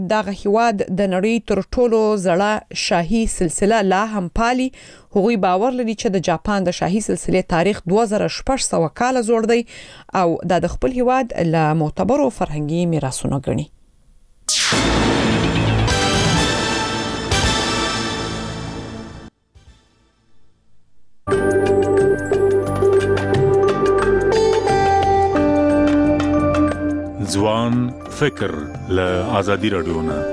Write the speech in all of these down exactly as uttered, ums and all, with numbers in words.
دغه هیواد د نړۍ تر ټولو زړه شاهي سلسله لا هم پالي. هغوی باور لري چې د جاپان د شاهي سلسله تاریخ دوه زره شپږ سوه کال زوړ دی او د خپل هیواد له معتبرو فرهنګي میراثونو ګڼي. ځوان فکر له آزادي رادیو نه.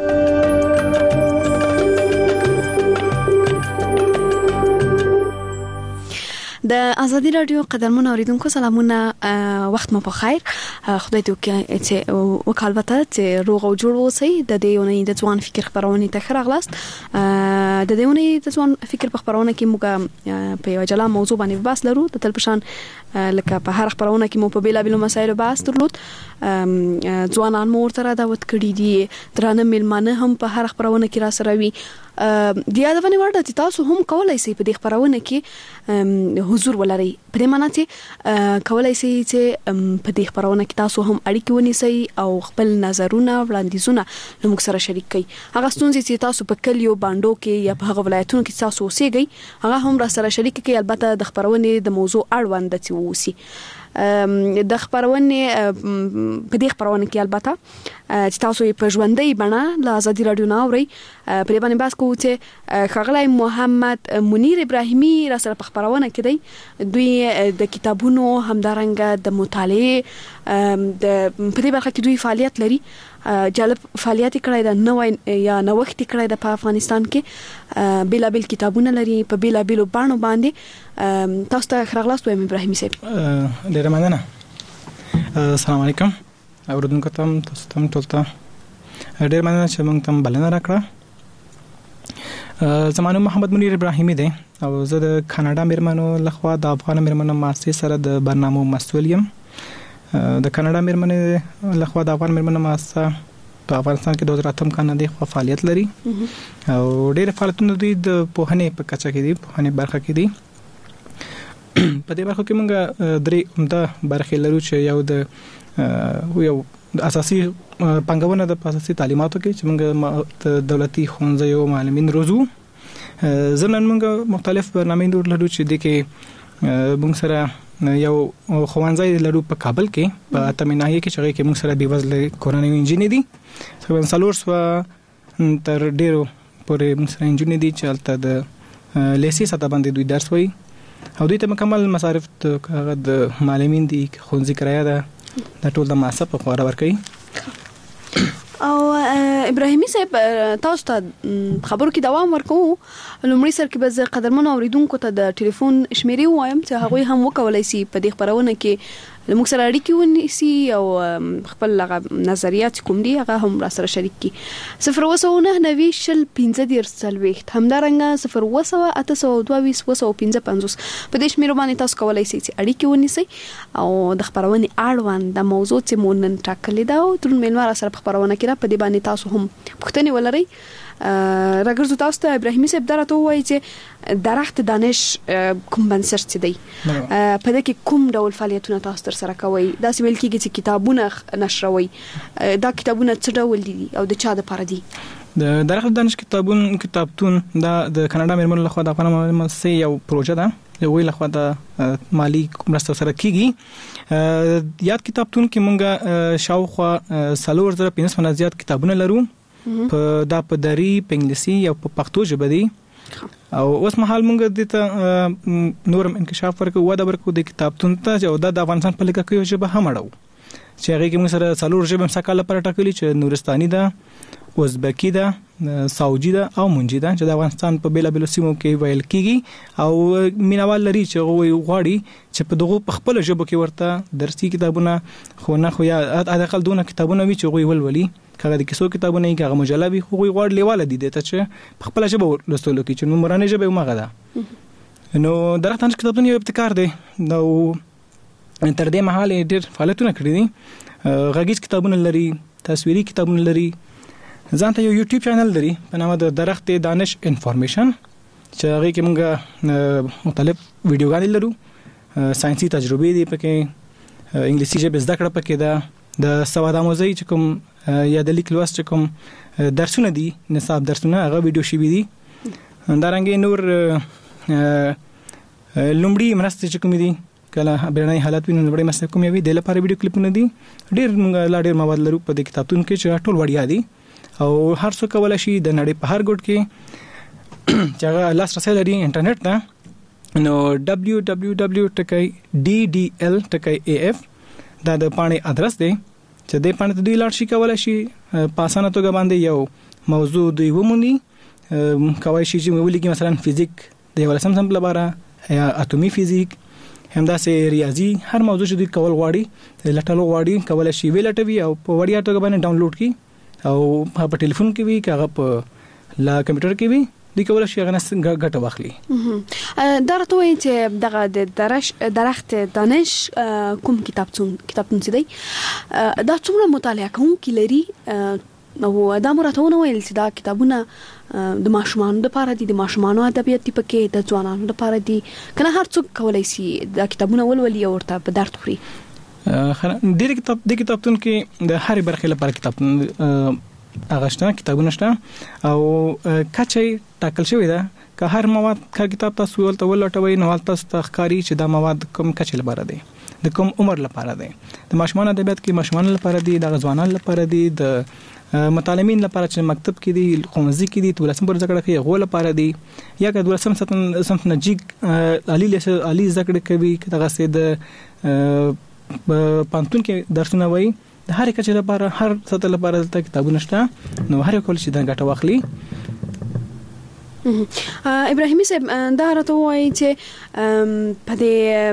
د آزادي رادیو قدرمن اوریدونکو سلامونه، وخت مو په خیر. خدای دې وکړي چې وکالبته چې روغ او جوړ اوسئ. د دې ونې د ځوان فکر خبرونه ته خراغلاست. د دې ونې د ځوان فکر په خبرونه کې موږ په یو جلا موضوع باندې بحث لرو. د تلپشان لکه په هر خبرونه کې مو په بیلا بیلو مسایلو بحث درلود. ځوانان مو ورته دعوت کړي دي، درانه میلمانه هم په هر خبرونه کې را سره وي. د یادونه ورته چې تاسو هم کولای شئ په دې خبرونه کې حضور ولرئ. په دې معنی چې کولای شئ چې په دې خبرونه کې تاسو هم اړیکه ونیسئ او خپل نظرونه وړاندیزونه له موږ سره شریک کړئ. هغه ستونزې چې تاسو په کلیو باندو کې یا په هغه ولایتونو کې تاسو اوسېږئ هغه هم را سره شریک کړئ. البته د خبرونې د موضوع اړوند چې ووسی د خبرونه په دې خبرونه کې البته چې تاسو په ژوندۍ بڼه له آزادي رادیو نه اورئ. په دې باندې بحث کوو چې ښاغلی محمد منیر ابراهیمي را سره په خبرونه کې دی. دوی د کتابونو همدارنګه د مطالعې د په دې برخه کې دوی فعالیت لري. جالب فعالیت کړی د نوې یا نوښت کړی د په افغانستان کې بیلا بیل کتابونه لري په بیلا بیلو باندې باندې. تاسو ته خراغلاست وایم ابراهیمي صاحب. ډیره مننه. السلام علیکم اوردونکو ته تاسو ته ټول ته ډیر مننه چې موږ ته بلنه راکړه. زمانو محمد منیر ابراهیمي دی او زه د کاناډا میرمنو لخوا د افغان میرمنو مؤسسې سره د برنامو مسؤل یم. د کاناډا میرمنې لخوا د افغان میرمنو مؤسسه په افغانستان کې دوه زره اتم کال نه دی خو فعالیت لري او ډېر فعالیتونه دوی د پوهنې په کچه کې دي، پوهنې برخه کې دي. په دې برخه کې موږ درې عمده برخې لرو چې یو د یو د اساسي پنګونه د اساسي تعلیماتو کې چې موږ د دولتي ښوونځیو معلمین روزو. ځنن موږ مختلف برنامې لرو چې د کې موږ سره یو ښوونځی لرو په کابل کې په اتمناهي کې چې کې موږ سره بېوزله کورنۍ انجینر دي. څلور سوه تر ډېرو پورې موږ سره انجینر دي چې هلته د لیسې سطح باندې دوی درس وایي او دوی ته مکمل مصارف د معلمین دي، ښوونځي کرایه ده، دا ټول د مؤسسه په خوا ورکوي. او ابراهیمي صاحب تاسو ته خبرو کې دوام ورکوو. لومړی سر کې به قدرمنو اوریدونکو ته د ټلیفون شمیرې ووایم چې هغوی هم وکولای شي په دې خبرونه کې موږ سره اړیکې ونیسي او خپل هغه نظریات کوم دي هغه هم را سره شریک کړي. صفر اووه سوه نهه نوي شل پنځه دېرش څلوېښت همدارنګه صفر اووه سوه اته سوه دوه ویشت اووه سوه پنځه پنځوس په دې شمیرو باندې تاسو کولی شئ چې اړیکې ونیسئ او د خپرونې اړوند د موضوع چې مو نن ټاکلې ده او دروند میلمه را سره په خپرونه کې را په دې باندې تاسو هم پوښتنې ولرئ. راګرځو تاسو ته ابراهیمي صاحب دا راته ووایي چې درخت دانش کوم بنسټ چې دی په دې کې کوم ډول فعالیتونه تاسو تر سره کوئ؟ داسې ویل کېږي چې کتابونه نشروئ. دا کتابونه څه ډول دي او د چا دپاره دي؟ د درخت دانش کتابون کتابتون دا د کاناډا میرمنو لخوا د افغان مؤسسې یو پروژه ده، د هغوی لخوا د مالي مرسته سره کېږي. یاد کتابتون کې موږ شاوخوا څلور زره پنځه سوه نه زیات کتابونه لرو. په دا په دري، په انګلیسي او په پښتو ژبه دي او اوس مهال موږ د ته نورم انکشاف ورکو ودا ورکو د کتابتون ته او د افغانستان په لکه کې ژبه هم اړو چې هغه کې موږ سره څلور ژبه مسکاله پر ټاکلي چې نورستاني ده، ازبکی ده، ساوجي ده او منجي ده چې د افغانستان په بیلا بیلو سیمو کې ویل کیږي او مینوال لري چې غوي غواړي چې په دغه په خپل ژبه کې ورته درسي کتابونه خو نه خو یا د اقل دونه کتابونه وی چې غوي ولولي کله د کیسو کتابونه یې هغه مجله وي خو غوي غواړي لیواله دي ته چې په خپل ژبه لوستلو کې چې مورانه ژبه مغه ده. نو درخت دانش کتابونه یو ابتکار دی. نو تر دې مهال ډېر فعالیتونه کړی دي. غږیز کتابونه لري، تصویري کتابونه لري، ځان ته یو یوټیوب چینل لري په نامه د درخت دانش انفارمیشن چې هغه کې موږ مختلف ویډیوګانې لرو، ساينسي تجربې دي پکې، انګلیسي ژبه زده کړه پکې ده، د سواد آموزي چې کوم یا د لیک لوست چې کوم درسونه دي نصاب درسونه هغه ویډیو شوي دي همدارنګه نور لومړی مرسته چې کوم دي کله بیرنۍ حالت ویني لومړی مرسته کوم وي د لپاره ویډیو کلیپونه دي ډېر موږ لا ډېر مواد لرو په دې کتابتون کې چې ټول وړیا دي او هر څوک کولای شي د نړۍ په هر ګوټ کې چې هغه لاسرسي لري انټرنیټ ته نو دبليو دبليو دبليو ډاٹ ډي ډي ایل ډاٹ اے ایف دا د پاڼې ادرس دی چې د پاڼې ته دوی لاړ شي کولای شي په اسانه توګه باندې یو موضوع دوی ومومي کولای شي چې ولیکي مثلا فزیک د یو لسم سم لپاره یا اتومي فزیک همداسې ریاضي هر موضوع چې دوی کول غواړي لټلو غواړي کولای شي ویلټوي او په وړیا توګه باندې ډاونلوډ کړي او په ټلیفون کې وي کاغه په لا کمپیوټر کې وي د کولای شي غنس ګټه واخلي دا راته وایي چې دغه د درش درخت دانش کوم کتابتون کتابتون څه دی دا څومره مطالعه کوونکي لري او دا مراتونه ویل چې دا کتابونه د ماشومانو لپاره دي د ماشومانو ادبیات دی پکې د ځوانانو لپاره دي کنه هر څوک کولای شي دا کتابونه ولولي او ورته په درد خوري ډېر کتاب د کتابتون کې د هر برخې لپاره کتابتون هغه شته کتابونه شته او کچې ټاکل شوی ده که هر مواد که کتاب تاسو ولته ولټوي نو تاسو تخکاری چې دا مواد کوم کچې لپاره دي د کوم عمر لپاره دي د ماشومان ادبیات کې ماشومان لپاره دي د ځوانان لپاره دي د متعلمین لپاره چې مکتب کې دي ښوونځي کې دي دولسم پر زده کړه کې غو لپاره دي یا که دولسم سم نجیک عالی لیسه عالی زده کړه کوي دغه سي د پانتون کې درسونه وایي د هر کچې لپاره هر سطح لپاره د کتابونو شته نو هر یو کول شي د ګټه واخلي ابراهیمي صاحب دا راته وایي چې په دې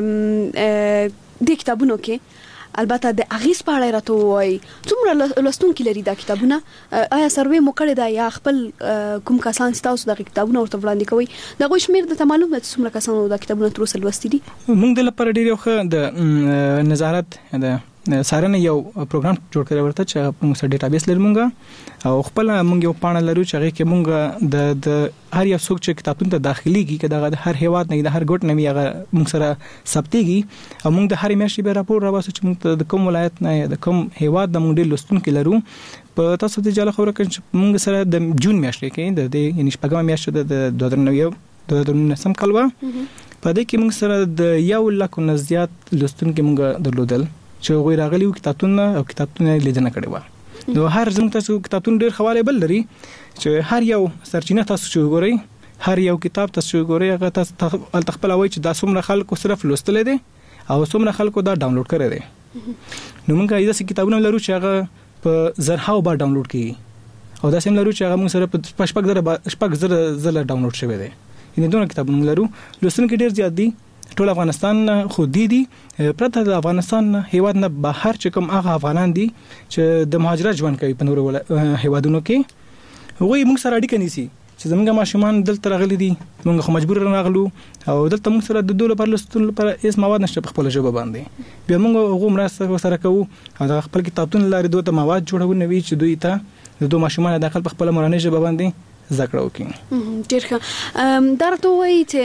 د کتابونو کې البته د اغیز په اړه راته وایي څومره لوستونکي لري دا کتابونه آیا سروې مو کړی دا یا خپل کوم کسان تاسو د کتابونو ورته وړاندې کوي دا غوښ میر د معلومه ده څومره کسان دا کتابونه تر اوسه لوستي دي موږ د لپاره ډیر یو د نظارت د سارنه یو پروګرام جوړ کړی ورته چې موږ سره ډیټابیس لرو موږ او خپل موږ یو پاڼه لرو چې هغه کې موږ د د هر یو څوک چې کتابتون ته داخليږي کدا د هر هیواد نه د هر ګوټ نه هغه موږ سره ثبتيږي او موږ د هر میاشتې به راپور راوځو چې موږ د کوم ولایت نه د کوم هیواد د موږ ډیر لوستونکي لرو په تاسو ته جاله خبره کوم چې موږ سره د جون میاشتې کې د یعنی شپږم میاشت د دوه زره نو دوه زره نهم کال و په دې کې موږ سره د یو لک نه زیات لوستونکي موږ درلودل چې غوړ راغلی کتابتون او کتابتون لیدنه کړې و نو هر زموږ تاسو کتابتون ډیر حواله بل لري چې هر یو سرچینه تاسو چې وګورئ هر یو کتاب تاسو وګورئ هغه تاسو خپل وایي چې دا څومره خلکو صرف لوستل دي او څومره خلکو دا ډاونلوډ کړی دي نو موږ ایسه کتابونه لرو چې هغه په زرهاو با ډاونلوډ کیږي او دا سم لرو چې هغه موږ سره په شپږ زره شپږ زره زله ډاونلوډ شوی دی یعنی دوه کتابونه لرو لوستونکي ډیر زیات دي ټول افغانستان خو دي دي پرته د افغانستان هیواد نه بهر چې کوم هغه افغانان دي چې د مهاجرت ژوند کوي په نورو هیوادونو کې وګورئ موږ سره اړیکه نیسي چې زمونږ ماشومان دلته راغلي دي موږ خو مجبور راغلو او دلته موږ سره د دوله پر لستون لپاره هیڅ مواد نشته په خپل ژبه باندې بیا موږ هغه مرسته سره کوو او د خپل کتابتون لارې دوه مواد جوړو نوي چې دوی ته د دوه ماشومان داخل په خپل مورنۍ ژبه باندې ذکر وکړي ډیر ښه دا راته وایي چې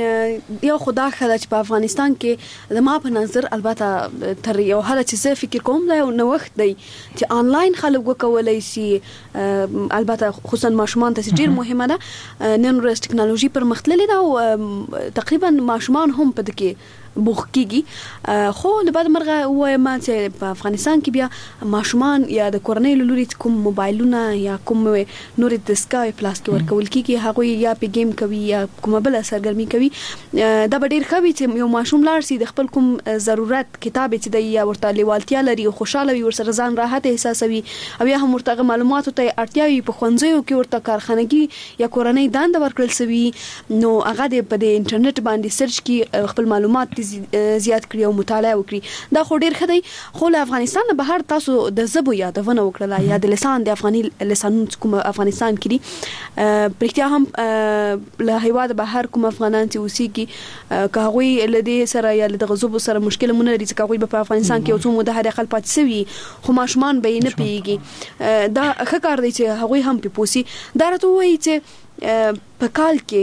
یو خدا خدای چې په افغانستان کې د ما په نظر البته تر یو حد چې زه فکر کوم دا یو نوښت دی چې آنلاین خلک وکولای شي البته خصوصا ماشومان ته ډیر مهمه ده نن ورځ ټکنالوژي پرمختللې ده او تقریبا ماشومان هم په دې کې بوخ کیږي خو له بعد مرغه وایم چې په افغانستان کې بیا ماشومان یا د کورنۍ لوري کوم موبایلونه یا کوم نور د سکای پلاس کې ورکول کیږي هغه یا په گیم کوي یا کوم بل سرګرمي کوي دا به ډیر خوي چې یو ماشوم لاړ شي د خپل کوم ضرورت کتاب چې دی یا ورته لیوالتیا لري او خوشاله وي ورسره ځان راحت احساسوي او یا هم ورته معلوماتو ته اړتیاوي په خوندزیو کې ورته کارخانګي یا کورنۍ دند ورکړل سوي نو هغه د په انټرنیټ باندې سرچ کې خپل معلومات زیات کړی او مطالعه وکړي دا خو ډیر ښه دی خو له افغانستان نه بهر تاسو د زبو یادونه وکړه یا د لسان د افغاني لسان کوم افغانستان کې دي پرختیا هم له هیواد بهر کوم افغانان چې اوسېږي که هغوی له دې سره یا له دغه زبو سره مشکل مونږ لري چې هغوی په افغانستان کې یو څو موده هر خپل پاتې سوي خو ماشومان به نه پیږي دا ښه کار دی چې هغوی هم په پوسی دا راته وایي چې په کال کې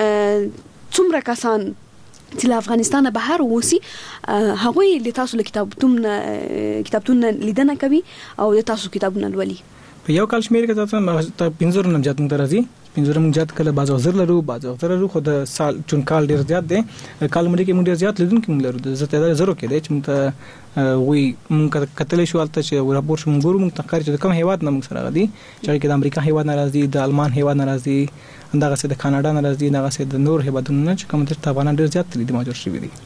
څومره کسان چې له افغانستان بهر اوسي هغوی له تاسو له کتابتون کتابتون لیدنه کوي او د تاسو کتابونه لولي په یو کال شمیر کې تاسو پنځور نه زیات موږ راځي پنځور موږ زیات کله باز وزر لرو باز وزر لرو خو د سال چون کال ډیر زیات دی کال مړي کې موږ ډیر زیات لیدونکو موږ لرو د زته زرو کې دی چې موږ وی موږ کتلې شو البته چې راپور شوم ګورو موږ تقریبا چې کوم هیواد نه موږ سره غدي چې کې د امریکا هیواد ناراضي د آلمان هیواد ناراضي اندغه سه د کاناډا ناراضي دغه سه د نور هیوادونو نه چې کوم د افغانان ډیر زیات لیدي موجود شوی دي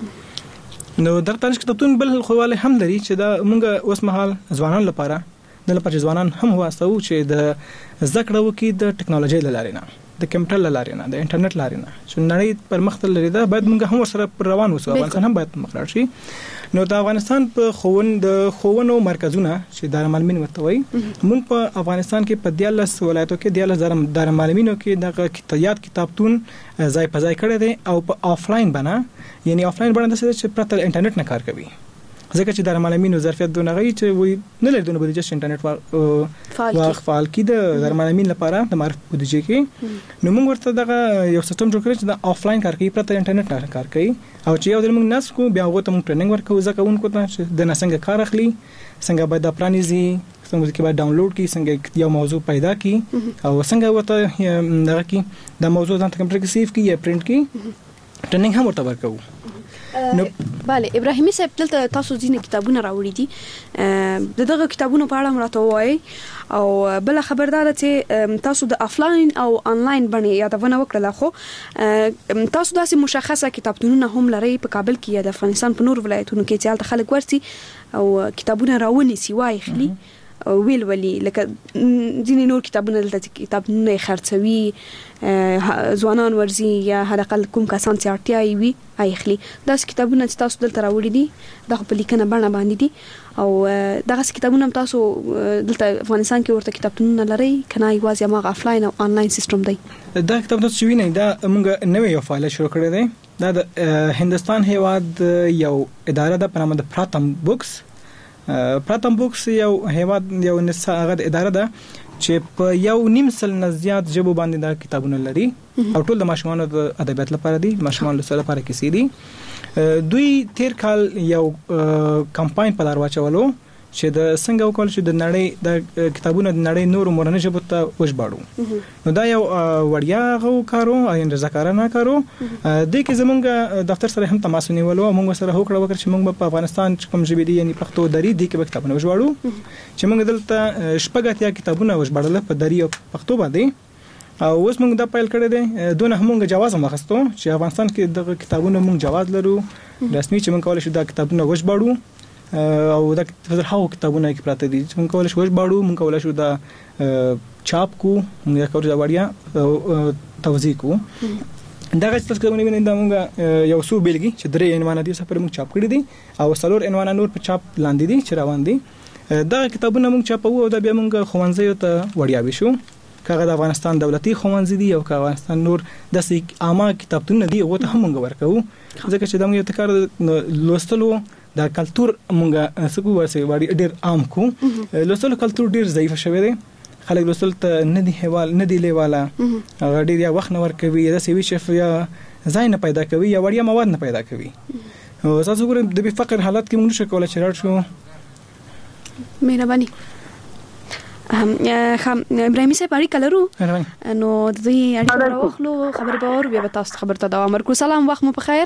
نو درته تاسو کتابتون بل خواله هم لري چې دا موږ اوس مهال ځوانان لپاره د لپاره ځوانان هم واسو چې د ذکر وکي د ټکنالوژي لارې نه د کمپیوټر لارې نه د انټرنیټ لارې نه چې نړۍ پر مخ ته لري دا باید موږ هم سره روان وسو افغانستان هم باید مخ شي نو د افغانستان په خوون د خوونو مرکزونه چې دارالمعلمین ورته وي موږ په افغانستان کې په دیالس ولایتو کې دیالس دارالمعلمینو کې د کتابیات کتابتون ځای په ځای کړی دی او په آفلاین بنا یعنی آفلاین بنا د څه چې پرته انټرنیټ نه کار کوي ځکه چې دارالمعلمینو ظرفیت دونه غوي چې وي نه لري دونه بودیجه انټرنیټ واخ فعال کی د دارالمعلمین لپاره د معرف بودیجه کې نو موږ ورته دغه یو سیستم جوړ کړی چې د آفلاین کار کوي پرته انټرنیټ نه کار کوي او چې یو د موږ ناس کو بیا هغه ته موږ ټریننګ ورکو ځکه اونکو ته چې د نسنګ کار اخلي څنګه باید د پرانیزي څنګه کې باید ډاونلوډ کی څنګه یو موضوع پیدا کی او څنګه وته دغه کی د موضوع ځان ته کمپیوټر کې سیو کی یا پرینټ کی ټریننګ هم ورته ورکو نو bale ابراهیمي صاحب دلته تاسو ځینې کتابونه راوړي دي د دغه کتابونو په اړه مراته وایي او بل خبردار چې تاسو د افلاین او انلاین باندې یادونه وکړه خو تاسو داسې مشخصه کتابتونونه هم لري په کابل کې یا د افغانستان په نور ولایتونو کې چې الته خلک ورسي او کتابونه راونی سی وای خلی ویل ولی لکه ځینې نور کتابونه دلته کتابونه خرڅوي ځوانان ورزي یا هلکه کوم کسان چې اړتیا وي اخلي دا کتابونه چې تاسو دلته راوړي دي د په لیکنه باندې باندې دي او دغه کتابونه تاسو دلته افغانستان کې ورته کتابونه لري کنه یوازې ما افلاین او انلاین سیستم دی دا کتابونه چې ویني دا موږ نوې یو فایل شروع کړی دی دا د هندستان هیواد یو اداره ده په نامه د پراتم بوکس پراتم بوکس یو هیواد یو نصابه اداره ده چې په یو نیم سل نه زیات ژبو باندې دا کتابونه لري او ټول د ماشومانو د ادبیات لپاره دي ماشومان لپاره کیسې دي دوی تیر کال یو کمپاین په لار واچولو چې د څنګه وکول چې د نړۍ د کتابونو د نړۍ نور مورنه ژبو ته وښباړو نو دا یو وړیا غو کارو اين رضاکارانه کارو د کې زمونږ دفتر سره هم تماس نیولو موږ سره هوکړه وکړ چې موږ په افغانستان کوم ژبې دي یعنی پښتو دري دي کې کتابونه وښباړو چې موږ دلته شپږاتیا کتابونه وښباړل په دري او پښتو باندې او اوس موږ دا پایل کړی دی دونه موږ جواز هم واخستو چې افغانستان کې د کتابونو موږ جواز لرو رسمي چې موږ کولای شو دا کتابونه وښباړو او دا هغه کتابونه کې پراته دي چې موږ کولای شو وښباړو موږ کولای شو دا چاپ کو موږ کولای دا وړیا توزیع کو دا چې تاسو کومه وینئ دا موږ یو څو بیلګي چې درې عنوان دي سفر موږ چاپ کړی دي او څلور عنوان نور په چاپ لاندې دي چې روان دي دا کتابونه موږ چاپو او دا بیا موږ خوانځي ته وړیا بشو کاغه د افغانستان دولتي خوانځي دي او کاغه افغانستان نور د سې عامه کتابتون دي او ته هم موږ ورکو ځکه چې دا موږ تکار لوستلو دا کلچر مونږه سکو ورسې وړي ډېر عام کو لوستل کلچر ډېر ضعیف شوی دی خلک لوستل ته نه دی هوال نه دی لیواله هغه ډېر یا وخت نه ور کوي دا سوي شف یا ځای نه پیدا کوي یا وړیا مواد نه پیدا کوي او تاسو ګورئ د فقر حالت کې موږ نشو کولای چې راځو مهرباني هم خام ابراهیمي صاحب اړیکه لرو نو د دې اړیکه راوخلو خبر باور بیا به تاسو خبر ته دوام ورکړو سلام وخت مو په خیر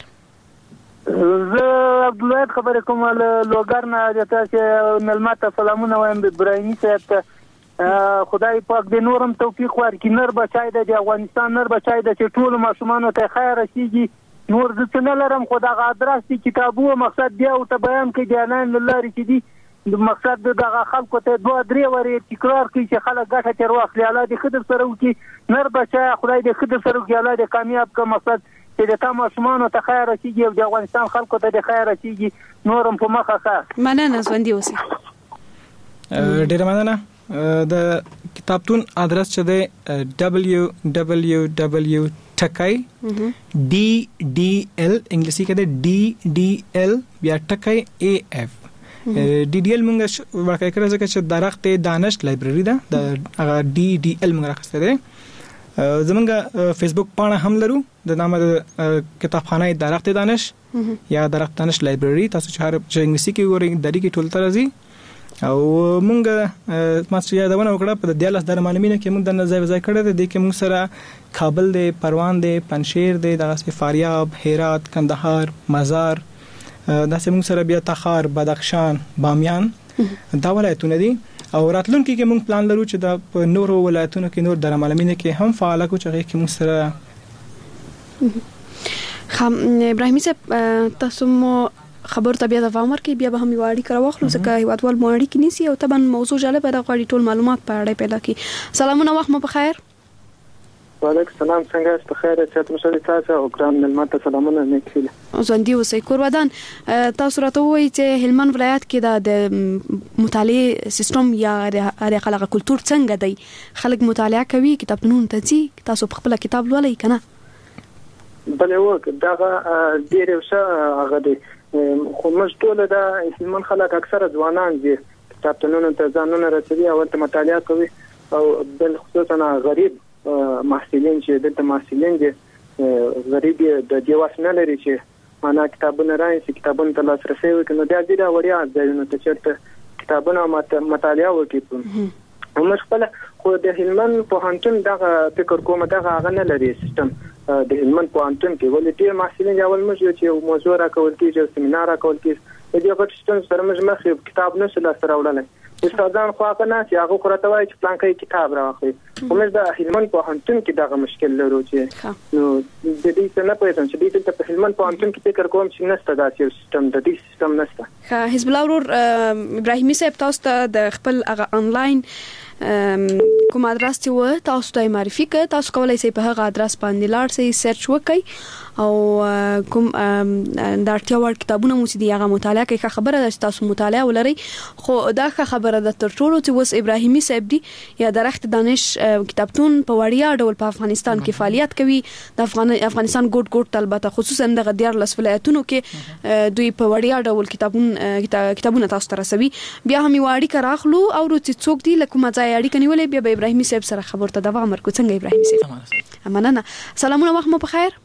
زه عبدالله خبرې کوم له لوګر نه د تاسو ملمت سلامونه وایم ابراهیمي صاحب خدای پاک دې نورم توفیق ورکړي نر بچای د افغانستان نر بچای د ټول ماشومان ته خیر رسیږي نور ځکه نه لرم خدای غادرست کتابو مقصد دی او ته بیان کې دی نه الله رسیدي د مقصد دغه خلکو ته دوه درې ورې تکرار کوي چې خلک ګټه تر واخلي الله دې خدای سره وکي نر بچای خدای دې خدای سره وکي الله دې کامیاب کړي مقصد چې د تاسو ماشومان ته خیر رسیږي او د افغانستان خلکو ته د خیر رسیږي نورم په مخه ښه مننه ژوندۍ اوسئ ډېر مننه د کتابتون ادرس چې دی دبليو دبليو دبليو ټکای ډي ډي ال انګلیسي کې دی ډي ډي ال بیا ټکای اي اف ډي ډي ال موږ ورکه کړی چې درخت دانش لایبرری ده د هغه ډي ډي ال موږ راخسته دی زمونږ فیسبوک پاڼه هم لرو د نامه کتابخانه درخت دانش یا درخت دانش لایبرری تاسو چې هر انګلیسي کې ګورئ دری کې ټول ترازی او مونږ ماستر یادونه وکړه په دیالس دار معلومینه کې مونږ د نظر ځای کړه د کې مونږ سره کابل دی، پروان دی، پنشیر دی، دغه فاریاب، هرات، کندهار، مزار، داسې مونږ سره بیا تخار، بدخشان، بامیان دا ولایتونه دي. او راتلونکي کې مونږ پلان لرو چې د په نورو ولایتونو کې نور د معلومینه کې هم فعال کو چې کې مونږ سره خام ابراهیمي صاحب تاسو مو خبر ته بیا د فامر کې بیا به هم یواري کړه واخلو ځکه هیوادوال مو اړیکې نیسي او طبعا موضوع جالب ده غواړي ټول معلومات په اړه پیدا کړي. سلامونه، وخت مو په خیر. وعلیکم السلام، څنګه یاست؟ په خیر یاست؟ مشر تاسو او ګرام ملمت سلامونه نیکله. ژوندۍ اوسئ. کورودان تاسو راته وایي چې هلمند ولایت کې د مطالعه سیستم یا د خلک کلچر څنګه دی؟ خلک مطالعه کوي، کتابتونونو ته ځي، تاسو په خپل کتاب لولئ کنه؟ بلې وک دا ډیر ښه هغه دی، خو موږ ټول د هلمند خلک اکثره ځوانان دي کتابتونونو ته ځانونه رسوي او ته مطالعه کوي او بل خصوصا غریب محصلین چې دلته محصلین دي غریب د دیواس نه لري چې معنا کتابونه راځي کتابونه ته لاسرسي وکړي نو دا ډیره وړیا ځایونه ته چیرته کتابونه مطالعه وکړي. موږ خپل خو د هلمند پوهنتون دغه فکر کوم دغه هغه نه لري سیستم د هلمند پوهنتون کې ولې ډیر محصلین اول موږ چې موضوع راکول کیږي سیمینار راکول کیږي د دې غټ سیستم سره موږ مخې کتاب نه سره سره وړلای استادان خو هغه نه چې هغه خورته وایي چې پلان کوي کتاب راوخلي. موږ د هلمند پوهنتون کې دغه مشکل لرو چې نو د دې څه نه پېژنم چې دې په هلمند پوهنتون کې فکر کوم چې نشته داسې سیستم د دې سیستم نشته. ها حزب الله ورور ابراهیمي صاحب تاسو ته د خپل هغه انلاین کوم ادرس چې و تاسو ته معرفي کړ، تاسو کولای شئ په هغه ادرس باندې لاړ شئ، سرچ وکړئ او کوم د اړتیا وړ کتابونه مو چې دی هغه مطالعه کوي. خبره ده چې تاسو مطالعه ولرئ، خو دا خبره ده تر ټولو چې وس ابراهیمي صاحب دی یا درخت دانش کتابتون په وړیا ډول په افغانستان کې فعالیت کوي. د افغان افغانستان ګوټ ګوټ البته خصوصا د غديار لس ولایتونو کې دوی په وړیا ډول کتابونه کتابونه تاسو ته رسوي. بیا هم یو اړیکه راخلو او چې څوک دی لکه ما ځای اړیکه نیولې بیا به ابراهیمي صاحب سره خبر ته دوام ورکړو. څنګه ابراهیمي صاحب؟ مننه. سلامونه، وخت مو په خیر.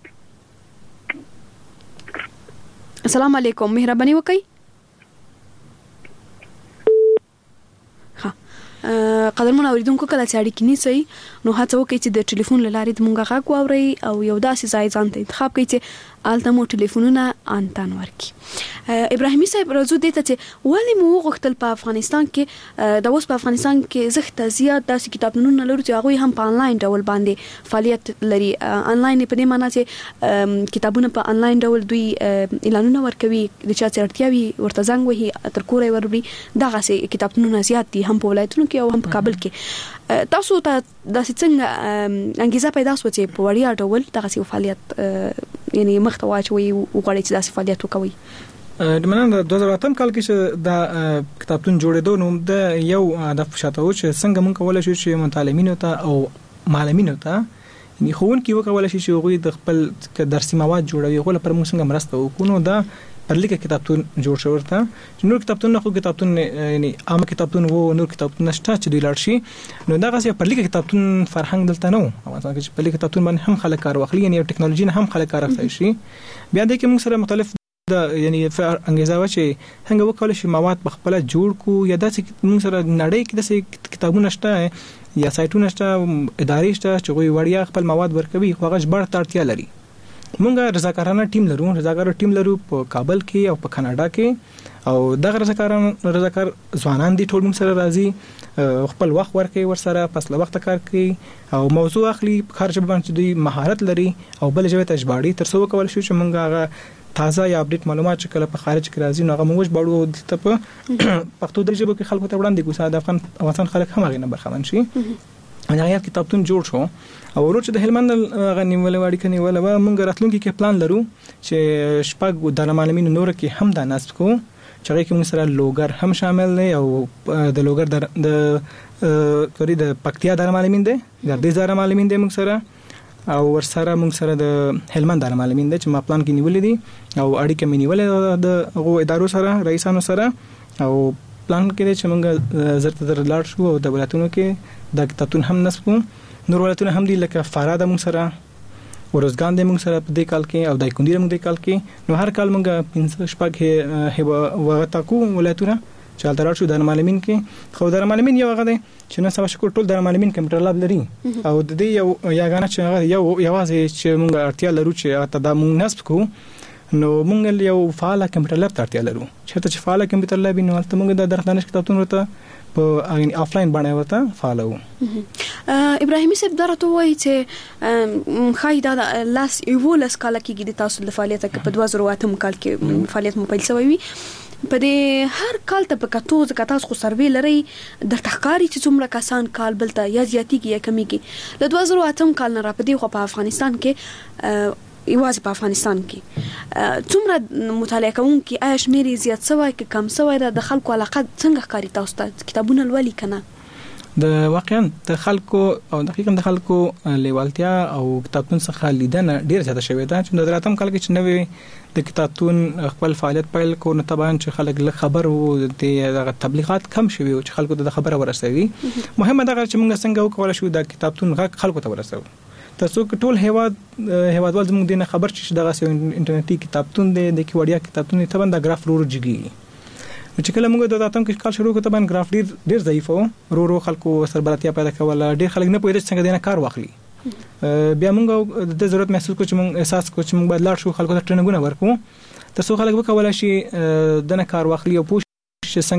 السلام علیکم، مهرباني وکړئ. ها قدرمن اوریدونکو کله چې اړیکې نیسئ نو هڅه وکړئ چې د ټلیفون له لارې زموږ غږ واورئ او یو داسې ځای ځان ته انتخاب کړئ چې آلته مو ټلیفونونه انتن ورکړي. ابراهیمي صاحب راځو دې ته چې ولې مو وغوښتل په افغانستان کې د اوس په افغانستان کې زښت زیات داسې کتابتونونه لرو چې هغوی هم په انلاین ډول باندې فعالیت لري. انلاین په دې معنی چې کتابونه په انلاین ډول دوی اعلانونه ورکوي، د چا چې اړتیا وي ورته زنګ وهي تر کوره یې وروړي. دغسې کتابتونونه زیات دي هم په ولایتونو کې او هم په کابل کې. تاسو ته داسې څنګه انګیزه پیدا شوه چې په وړیا ډول دغسې فعالیت یعنی مخ ته واچوئ وغواړئ چې داسې فعالیت وکوئ؟ د مننه د دوه زره اتم کال کې چې دا کتابتون جوړېدو نو د یو هدف شاته و چې څنګه مونږ کولای شو چې متعلمینو ته او معلمینو ته یعنی ښوونکي وکولای شي چې هغوی د خپل درسي مواد جوړوي هغوی لپاره موږ څنګه مرسته وکړو. نو دا پر لیکه کتابتون جوړ شو ورته چې نور کتابتون خو کتابتون یعنی عام کتابتون وو نور کتابتون نشته چې دوی لاړ شي. نو دا غسی پر لیکه کتابتون فرهنګ دلته نو افغانستان کې چې پر لیکه کتابتون باندې هم خلک کار واخلي یعنی ټکنالوژي نه هم خلک کار اخلي شي. بیا د کوم سره مختلف دا یعنی انګیزه و چې څنګه وکول شي مواد په خپل جوړ کو یا داسې موږ سره نړۍ کې داسې کتابونه شته یا سایټونه شته ادارې شته چې غوي وړیا خپل مواد ورکوي خو هغه ژباړه ترتیا لري. مونږه رضاکارانه ټیم لرو، رضاکار ټیم لرو په کابل کې او په کاناډا کې او دغه رضاکاران رضاکار ځوانان دي ټول موږ سره راځي خپل وخت ورکوي ورسره پسله وخت کار کوي او موضوع اخلي خارج باندې دوی مهارت لري او بل ژبه ته ژباړي تر څو کول شي چې مونږه هغه تازه یا اپډیټ معلومات چې کله په خارج کې راځي نو هغه موږ باړو دلته په پښتو د ژبه کې خلکو ته وړاندې کوو د افغان افغانستان خلک هم هغه نه برخمن شي. دا یو کتابتون جوړ شو او ورو چې د هلمند غنیولې واړی کني ولا موږ راتلونکي کې پلان لرو چې شپږ د معلمینو نور کې هم د نصب کو چې هغه کې موږ سره لوګر هم شامل دی او د لوګر د د کوري د پکتیا د معلمین دی د دې زاره معلمین دی موږ سره او ورسره موږ سره د هلمند د معلمین دی چې ما پلان کې نیولې دي او اړیکه مې نیولې د هغو ادارو سره رئیسانو سره او پلان کې چې موږ زرته در لاړ شو او د ولایتونو کې د کتابتون هم نصب نور ولایتونه هم دي لکه فراد موږ سره ورزګان د موږ سره په دې کال کې او د کندیر موږ د کال کې نو هر کال موږ پنځه شپږ هه وغتا کو ولایتونه چې الترار شو د معلمین کې خو د معلمین یو هغه دی چې نن سبا شکر ټول د معلمین کمپیوټر لاب لري او د دې یو یاګانه چې یو یوازې چې موږ اړتیا لرو چې ته دا موږ نصب کو نو موږ یو فعال کمپیوټر لاب ته اړتیا لرو چې ته چې فعال کمپیوټر لاب نو ته موږ د درخدانش کتابتون ورته په ان افلاین باندې ورته فالو ابراهیمي صاحب درته وایي چې خایدا لاس یو لاس کال کې د تاسو د فعالیت کې په دوه زره اته کال کې فعالیت مو پیل شوی وي په دې هر کال ته په کتو ځکه تاسو خو سروې لري د تحقاری چې څومره کسان کال بلته یا زیاتیږي یا کمیږي له دوه زره اته کال نه را پدې خو په افغانستان کې ایواز په افغانستان کې څومره مطالعه کوونکي آیا شمیر زیات شوی کې کم شوی د خلکو علاقه څنګه ښکاري تاسو ته کتابونه لولي کنه د واقعا د خلکو او دقیقاً د خلکو لیوالتیا او کتابتون څخه لیدنه ډیر زیاته شوې ده چې د راتم کال کې چې نوې د کتابتون خپل فعالیت پیل کو نو طبعا چې خلک له خبر وو د تبلیغات کم شوي او چې خلکو د خبره ورسوي مهمه ده چې موږ څنګه وکولای شو د کتابتون غږ خلکو ته ورسوو تاسو ټول هیواد هیوادوال زموږ دینه خبر چې دغه انټرنیټي کتابتون دی د کی وړیا کتابتون ته باندې ګراف رور جګي چې کله موږ د داتم کې کال شروع کړو طبعا ګراف ډیر ډیر ضعیف وو رو رو خلکو سربلاتیا پیدا کوله ډیر خلک نه پوهېدل څنګه دینه کار واخلي بیا موږ د ضرورت محسوس کو چې موږ احساس کو چې موږ باید لاړ شو خلکو ته ټریننګونه ورکو تاسو خلک وکولای شي دنه کار واخلي او پوه شي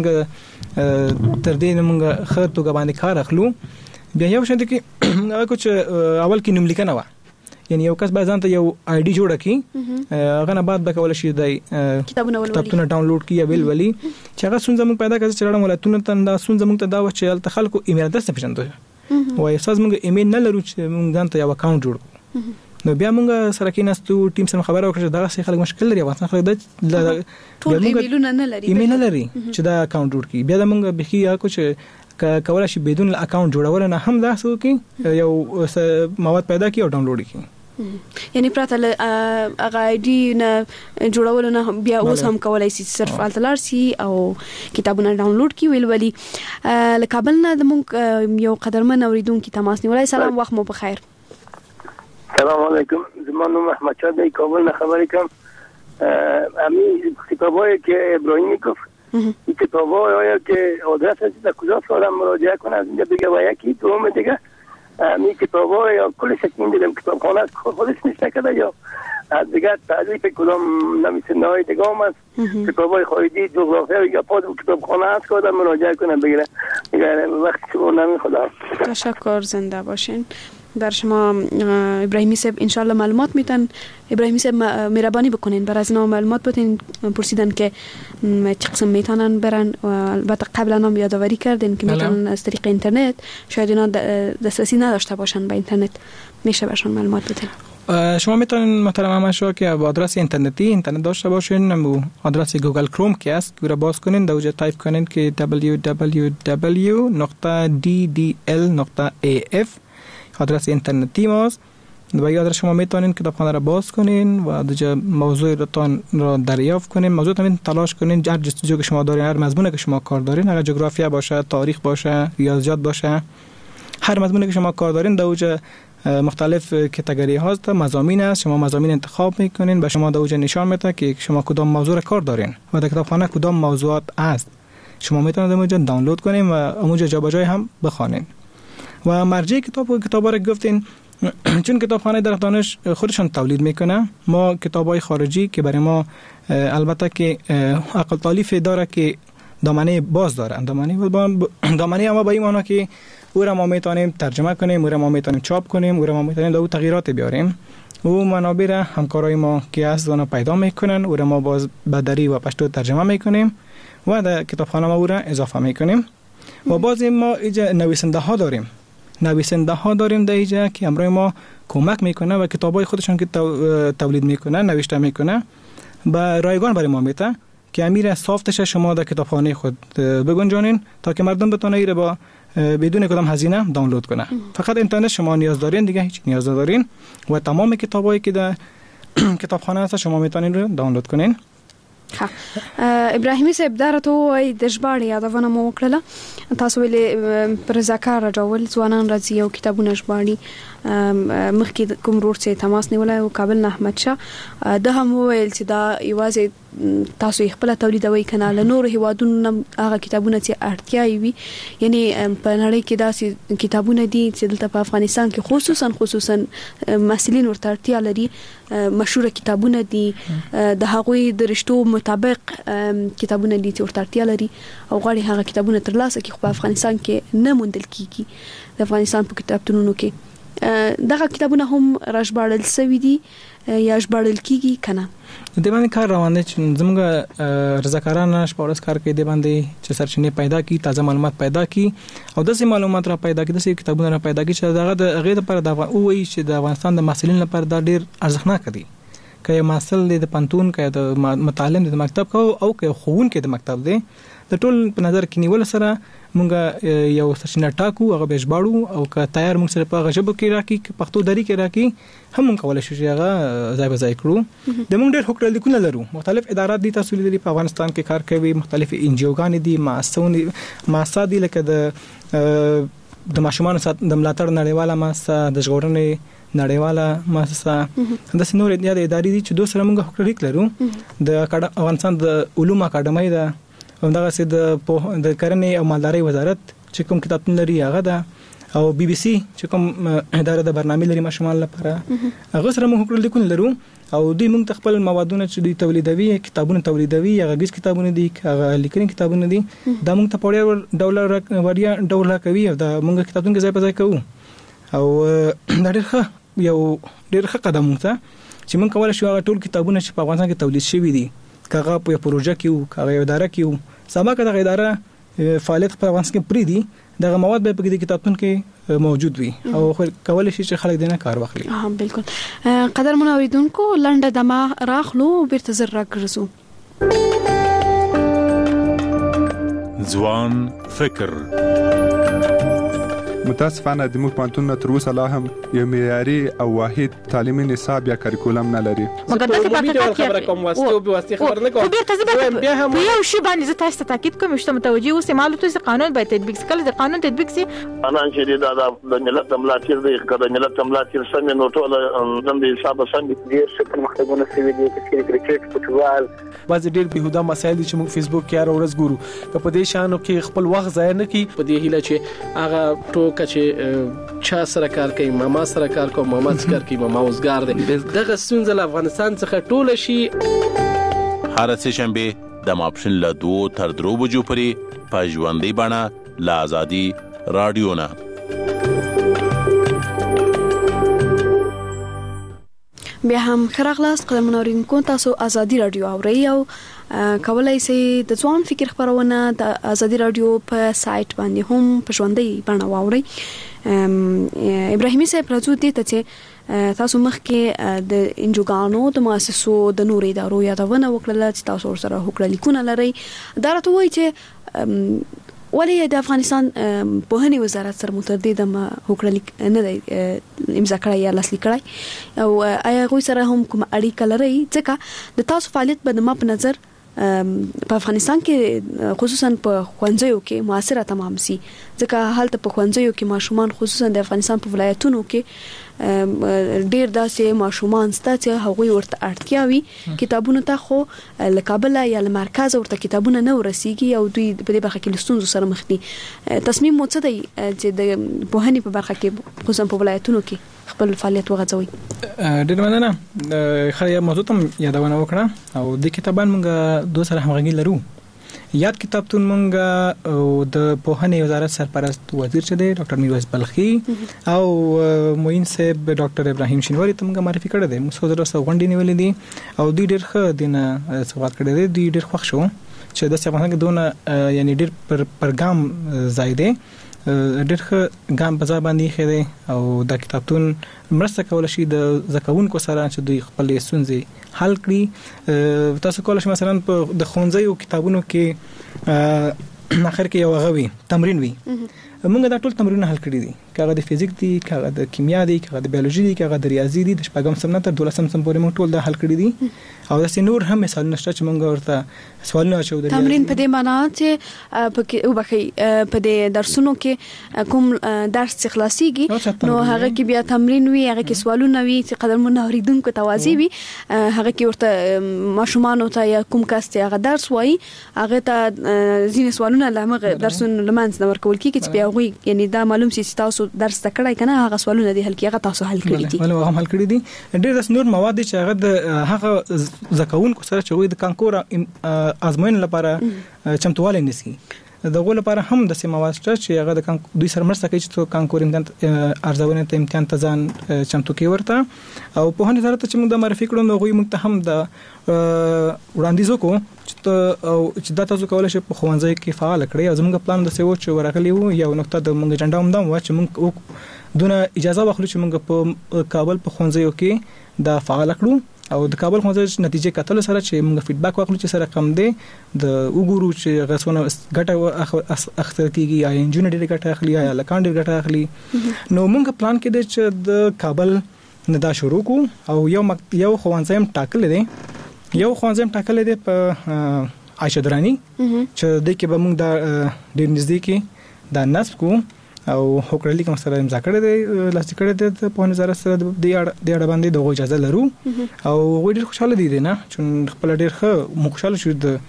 څنګه تر دې موږ خر توګه باندې کار اخلو بیا یو شته کې هغه کوم اول کې نوم لیکنه و یعنی یو کس باید ځانته یو آی ډي جوړ کړي هغه نه بعد به کول شي د کتابونه ولولي کتابونه ډاونلوډ کړي یا ویل ولي چې هغه سن زموږ پیدا کړي چې لړم ولایتونه ته دا سن زموږ ته دا و چې تل خلکو ایمیل ادرس پېژندل وای اساس موږ ایمیل نه لرو چې موږ ځانته یو اکاونټ جوړ کړو نو بیا موږ سره کې نستو ټیم سره خبره وکړه دا څه خلک مشکل لري واسه خلک د ټول ایمیلونه نه لري ایمیل نه لري چې دا اکاونټ جوړ کړي بیا موږ به یا کوم کولای شي بدون اکاونټ جوړول نه هم دا څه کوي یو مواد پیدا کړي او ډاونلوډ کړي یعنی پراته هغه آی ډي نه جوړول نه بیا اوس هم کولای شي صرف التلار سي او کتابونه ډاونلوډ کی ویل ولي له کابل نه د مونږ یو قدرمن اوریدونکو تماس نیولای سلام وخت مو په خیر سلام علیکم زمانو محمد شاه دی کابل نه خبرې کوم امی کتابایی که ابراهیمی گفت این کتابایی آیا که آدرس هستی در کجا سارم مراجعه کنم از اینجا بگه و یکی دوم دیگه می کتاب‌ها یا کلش این دیدم کتابخانه از خودش نشته کرده یا از دیگه تعریف کدام نویسنده‌های دیگه هم است کتاب‌های خارجی جغرافیا یا پاد کتابخانه است که آدم مراجعه کنه بگیره دیگه وقت شما نمیخواد. تشکر زنده باشین. بر شما ابراهیمی صاحب انشالله معلومات میتن ابراهیمی صاحب مهربانی بکنین بر از اینا معلومات بتین پرسیدن که چه قسم میتونن برن و البته قبلا هم یادآوری کردین که میتونن از طریق اینترنت شاید اینا دسترسی نداشته باشن به اینترنت میشه برشون معلومات بتین. شما میتونین محترم همشون که با آدرس اینترنتی اینترنت داشته باشین و آدرس گوگل کروم که است رو باز کنین در اونجا تایپ کنین که دبلیو دبلیو دبلیو نقطه دی دی ال نقطه ای اف آدرس اینترنتی ماست و با آدرس شما میتونین کتابخانه را باز کنین و دیگه موضوع رتان را دریافت کنین موضوع تامین تلاش کنین هر جستجو که شما دارین هر مضمونی که شما کار دارین اگر جغرافیا باشه تاریخ باشه ریاضیات باشه هر مضمونی که شما کار دارین در اونجا مختلف کاتگوری هاست مضامین است شما مضامین انتخاب میکنین و شما در اونجا نشان میده که شما کدام موضوع را کار دارین و در کتابخانه کدام موضوعات است شما میتونید اونجا دانلود کنین و اونجا جابجایی هم بخوانین و مرجع کتاب و کتابا رو گفتین چون کتابخانه در دانش خودشان تولید میکنه ما کتابای خارجی که برای ما البته که عقل تالیف داره که دامنه باز داره دامنه دامنه ما با این معنی که او را ما میتونیم ترجمه کنیم او را ما میتونیم چاپ کنیم او را ما میتونیم دو تغییرات بیاریم او منابع را همکارای ما که از اون پیدا میکنن او را ما باز به دری و پشتو ترجمه میکنیم و در کتابخانه ما او را اضافه میکنیم و باز ما اینجا نویسنده ها داریم نویسنده ها داریم در اینجا که امروز ما کمک میکنه و کتابای خودشون که تولید میکنه نوشته میکنه با رایگان برای ما میته که امیر سافتش شما در کتابخانه خود بگنجانین تا که مردم بتونه ایره با بدون کدام هزینه دانلود کنه فقط اینترنت شما نیاز دارین دیگه هیچ نیاز ندارین و تمام کتابایی که در کتابخانه هست شما میتونین رو دانلود کنین. ها ابراهیمي صاحب درته وای د ژباړې یادونه مو وکړه تاسو ویلې پر ذکر راول ځوانان راځي او کتابونه ژباړي مخکې کوم ورور څخه تماس نیولای او کابل نه احمد شاه د هم ویل چې دا یوازې تاسو خپل تولیدوي کنه له نور هیوادونو هغه کتابونه چې اړتیا وي یعنی په نړۍ کې داسې کتابونه دي چې دلته په افغانستان کې خصوصا خصوصا مسلین ورته اړتیا لري مشهور کتابونه دي د هغوی د رښتو مطابق کتابونه دي چې ورته اړتیا لري او غواړي هغه کتابونه ترلاسه کړي خو په افغانستان کې نه موندل کیږي د افغانستان په کتابتونونو کې دغه کتابونه هم راژباړل شوي دي یا ژباړل کیږي کنه د باندې کار روان دي چې زموږ رضاکارانه شپورس کار کوي د باندې چې سرچینې پیدا کی تازه معلومات پیدا کی او داسې معلومات را پیدا کی داسې کتابونه را پیدا کی چې دغه غیر پر د وایي چې د افغانستان د محصلین لپاره دا ډیر ارزښتناک دي که محصل د پنتون که د متعلم د مکتب کو او که خوون کې د مکتب دی د ټول په نظر کې نیول سره مونږ یو سرچینه ټاکو هغه به ژباړو او که تیار مونږ سره په غژبو کې راکې پښتو دری کې راکې هم مونږ کولای شو چې هغه ځای به ځای کړو د مونږ ډېر حقوق لیکونه لرو مختلف ادارات دي تاسو لري په افغانستان کې کار کوي مختلف ان جی اوګان دي مؤسسون مؤسسات دي لکه د د ماشومان سات د ملاتړ نړیواله مؤسسه د ژغورنې نړیواله مؤسسه د سنور د ادارې دي چې دوه سره مونږ حقوق لرو د افغانستان د علوم اکاډمۍ ده همدغه سي د د کرنې او مالدارۍ وزارت چې کوم کتابتون لري هغه ده او بي بي سي چې کوم اداره د برنامه لري ماشومان لپاره هغه سره موږ حقوق لیکونه لرو او دوی موږ خپل موادونه چې دوی تولیدوي کتابونه تولیدوي هغه غږیز کتابونه دي هغه لیکنې کتابونه دي دا موږ ته پوره ډالر وړیا ډالر کوي او دا موږ کتابونه کې ځای په ځای کوو او دا ډېر ښه یو ډېر ښه قدم ده چې موږ کولای شو هغه ټول کتابونه چې په افغانستان کې تولید شوي دي کاغه په پروژه کې او کاغه اداره کې او سما کده اداره فعالیت په افغانستان کې پری دي دغه مواد به په دې کتابتون کې موجود وي او کولای شي چې خلک دینه کار واخلي ها بالکل قدر منوریدونکو لنډه دمه راخلو بیرته زر راګرځو ځوان فکر متاسفانه د موږ پانتون تر اوسه لا هم یو معیاري او واحد تعلیمي نصاب یا کریکولم نه لري. مګر د څه خبره کوم واسطه او به واسطه خبر نه کوم. خو بیرته زه بیا هم یو شی باندې زه تاسو ته تاکید کوم چې متوجي اوسه معلومات چې قانون باید تطبیق کړي د قانون تطبیق سي انا چې دا د ملت ملاتیر دی کله ملت ملاتیر سم نو ټول د حساب سم دي چې په مختلفونه سوي دي چې کرکټ فوتبال بعض ډېر بهوده مسایل چې موږ فیسبوک کې هر ورځ ګورو په دې شانو کې خپل وخت ضایع نه کړي په دې هیله چې هغه ټوک چې چا سره کار کوي ماما سره کار کوي ماما سره کار کوي ماما اوسګار دی دغه ستونزه له افغانستان څخه ټوله شي هر څه شنبه د ماپشن له دوه تر درو بجو پورې په ژوندۍ بڼه له آزادي رادیو نه بیا هم خراغلاس قدم نورینکو تاسو آزادي رادیو اورئ او کولای شئ د ځوان فکر خبرونه د آزادي رادیو په سایت باندې هم په ژوندۍ بڼه واورئ ابراهیمي صاحب راځو دې ته چې تاسو مخکې د انجوګانو د مؤسسو د نوري ادارو یادونه وکړه چې تاسو سره حقوق لیکونه لري دا راته وایي چې ولی د افغانستان په وزارت سره متعدد حقوق لیک نه دی امضا کړی یا لاسلیک کړی او آیا غوي سره هم کوم اړیکه لري ځکه د تاسو فعالیت به د ما په نظر په افغانستان کې خصوصا په خوانځیو کې موثره تمام سي ځکه حالت په خوانځیو کې ماشومان خصوصا د افغانستان په ولایتونو کې ډیر داسې ماشومان ستاسو چې هغوی ورته اړتیا وي کتابونو ته خو له کابل یا له مرکز ورته کتابونه نه ورسیږي او دوی په دې برخه کې لستونزو سره مخ دي تصمیم مو څه دی چې د پوهنې په برخه کې خصوصا په ولایتونو کې خپل فعالیت وغځوي ډېر مننه خو موضوع ته یادونه وکړه او د کتابان موږ دوه سره همغږي لرو یاد کتابتون مونږ او د پوهنې وزارت سرپرست وزیر چې دی ډاکټر میرویس بلخي او موین صاحب ډاکټر ابراهیم شینواری ته موږ معرفي کړی دی موږ سره سره غونډې نیولې دي او دوی ډېر ښه دینه صحبت کړی دی دوی ډېر خوښ شو چې د افغانستان کې دونه یعنی ډېر پر پرګام ځای دی ډېر ښه ګام په ځای باندې خېده او د کتابتون مرسته کول شي د زکونکو سره چې دوی خپل ستونزې حل کړي تاسو کولای شئ مثلا په د خونځي او کتابونو کې اخر کې یو غوي تمرین وي موږ دا ټول تمرینونه حل کړی دي کاغه د فزیک دي کاغه د کیمیا دي کاغه د بیولوژي دي کاغه د ریاضي دي د شپږم سم نه تر دولسم سم پورې موږ ټول د حل کړی دي او د نور هم مثال نشته چې موږ ورته سوالونه اچو د تمرین په دې معنی چې په وبخي په دې درسونو کې کوم درس خلاصيږي نو هغه کې بیا تمرین وي هغه کې سوالونه وي چې قدرمن اوریدونکو توازی وي هغه کې ورته ماشومان او ته کوم کاست هغه درس وایي هغه ته ځین سوالونه لمغه درسونه لمانځ نه ورکول کیږي چې بیا غوي یعنی دا معلوم شي چې تاسو درس تکړه کنه هغه سوالونه دي حل کیږي هغه تاسو حل کړی دي ولې هغه حل کړی دي ډېر د نور مواد چې هغه د هغه زکون کو سره چې غوي د کانکور ازموین لپاره چمتواله نسی د غول لپاره هم د سیمه واسطه چې هغه د دوی سره مرسته کوي چې کانکور امتحان ارزونه ته امتحان ته ځان چمتو کوي ورته او په هغه ضرورت چې موږ د معرفي کړو نو غوي موږ ته هم د وړاندیز وکړو چې او چې دا تاسو کولای شئ په خوانځي کې فعال کړئ او زموږ پلان د سیو چې ورغلی وو یو نقطه د موږ جنډا هم دا و چې موږ دونه اجازه واخلو چې موږ په کابل په خوانځي کې دا فعال کړو او د کابل خوځ نتیجې کتل سره چې موږ فیډبیک واخلو چې سره کم دی د وګورو چې غسونه ګټه اخته کیږي یا انجینر ډیره ګټه اخلي یا لکان ډیره ګټه اخلي نو موږ پلان کې دی چې د کابل نه دا شروع کو او یو یو خوانځم ټاکل دی یو خوانځم ټاکل دی په عائشه درانی چې د کې به موږ دا ډیر نږدې کې دا نصب کو او هوکړلی کوم سره امضا کړی دی لاس کړی دی په نظر سره د دې اړه باندې د اجازه لرو او وړ ډیر خوشاله دي نه چې خپل ډیر ښه مخشاله شو د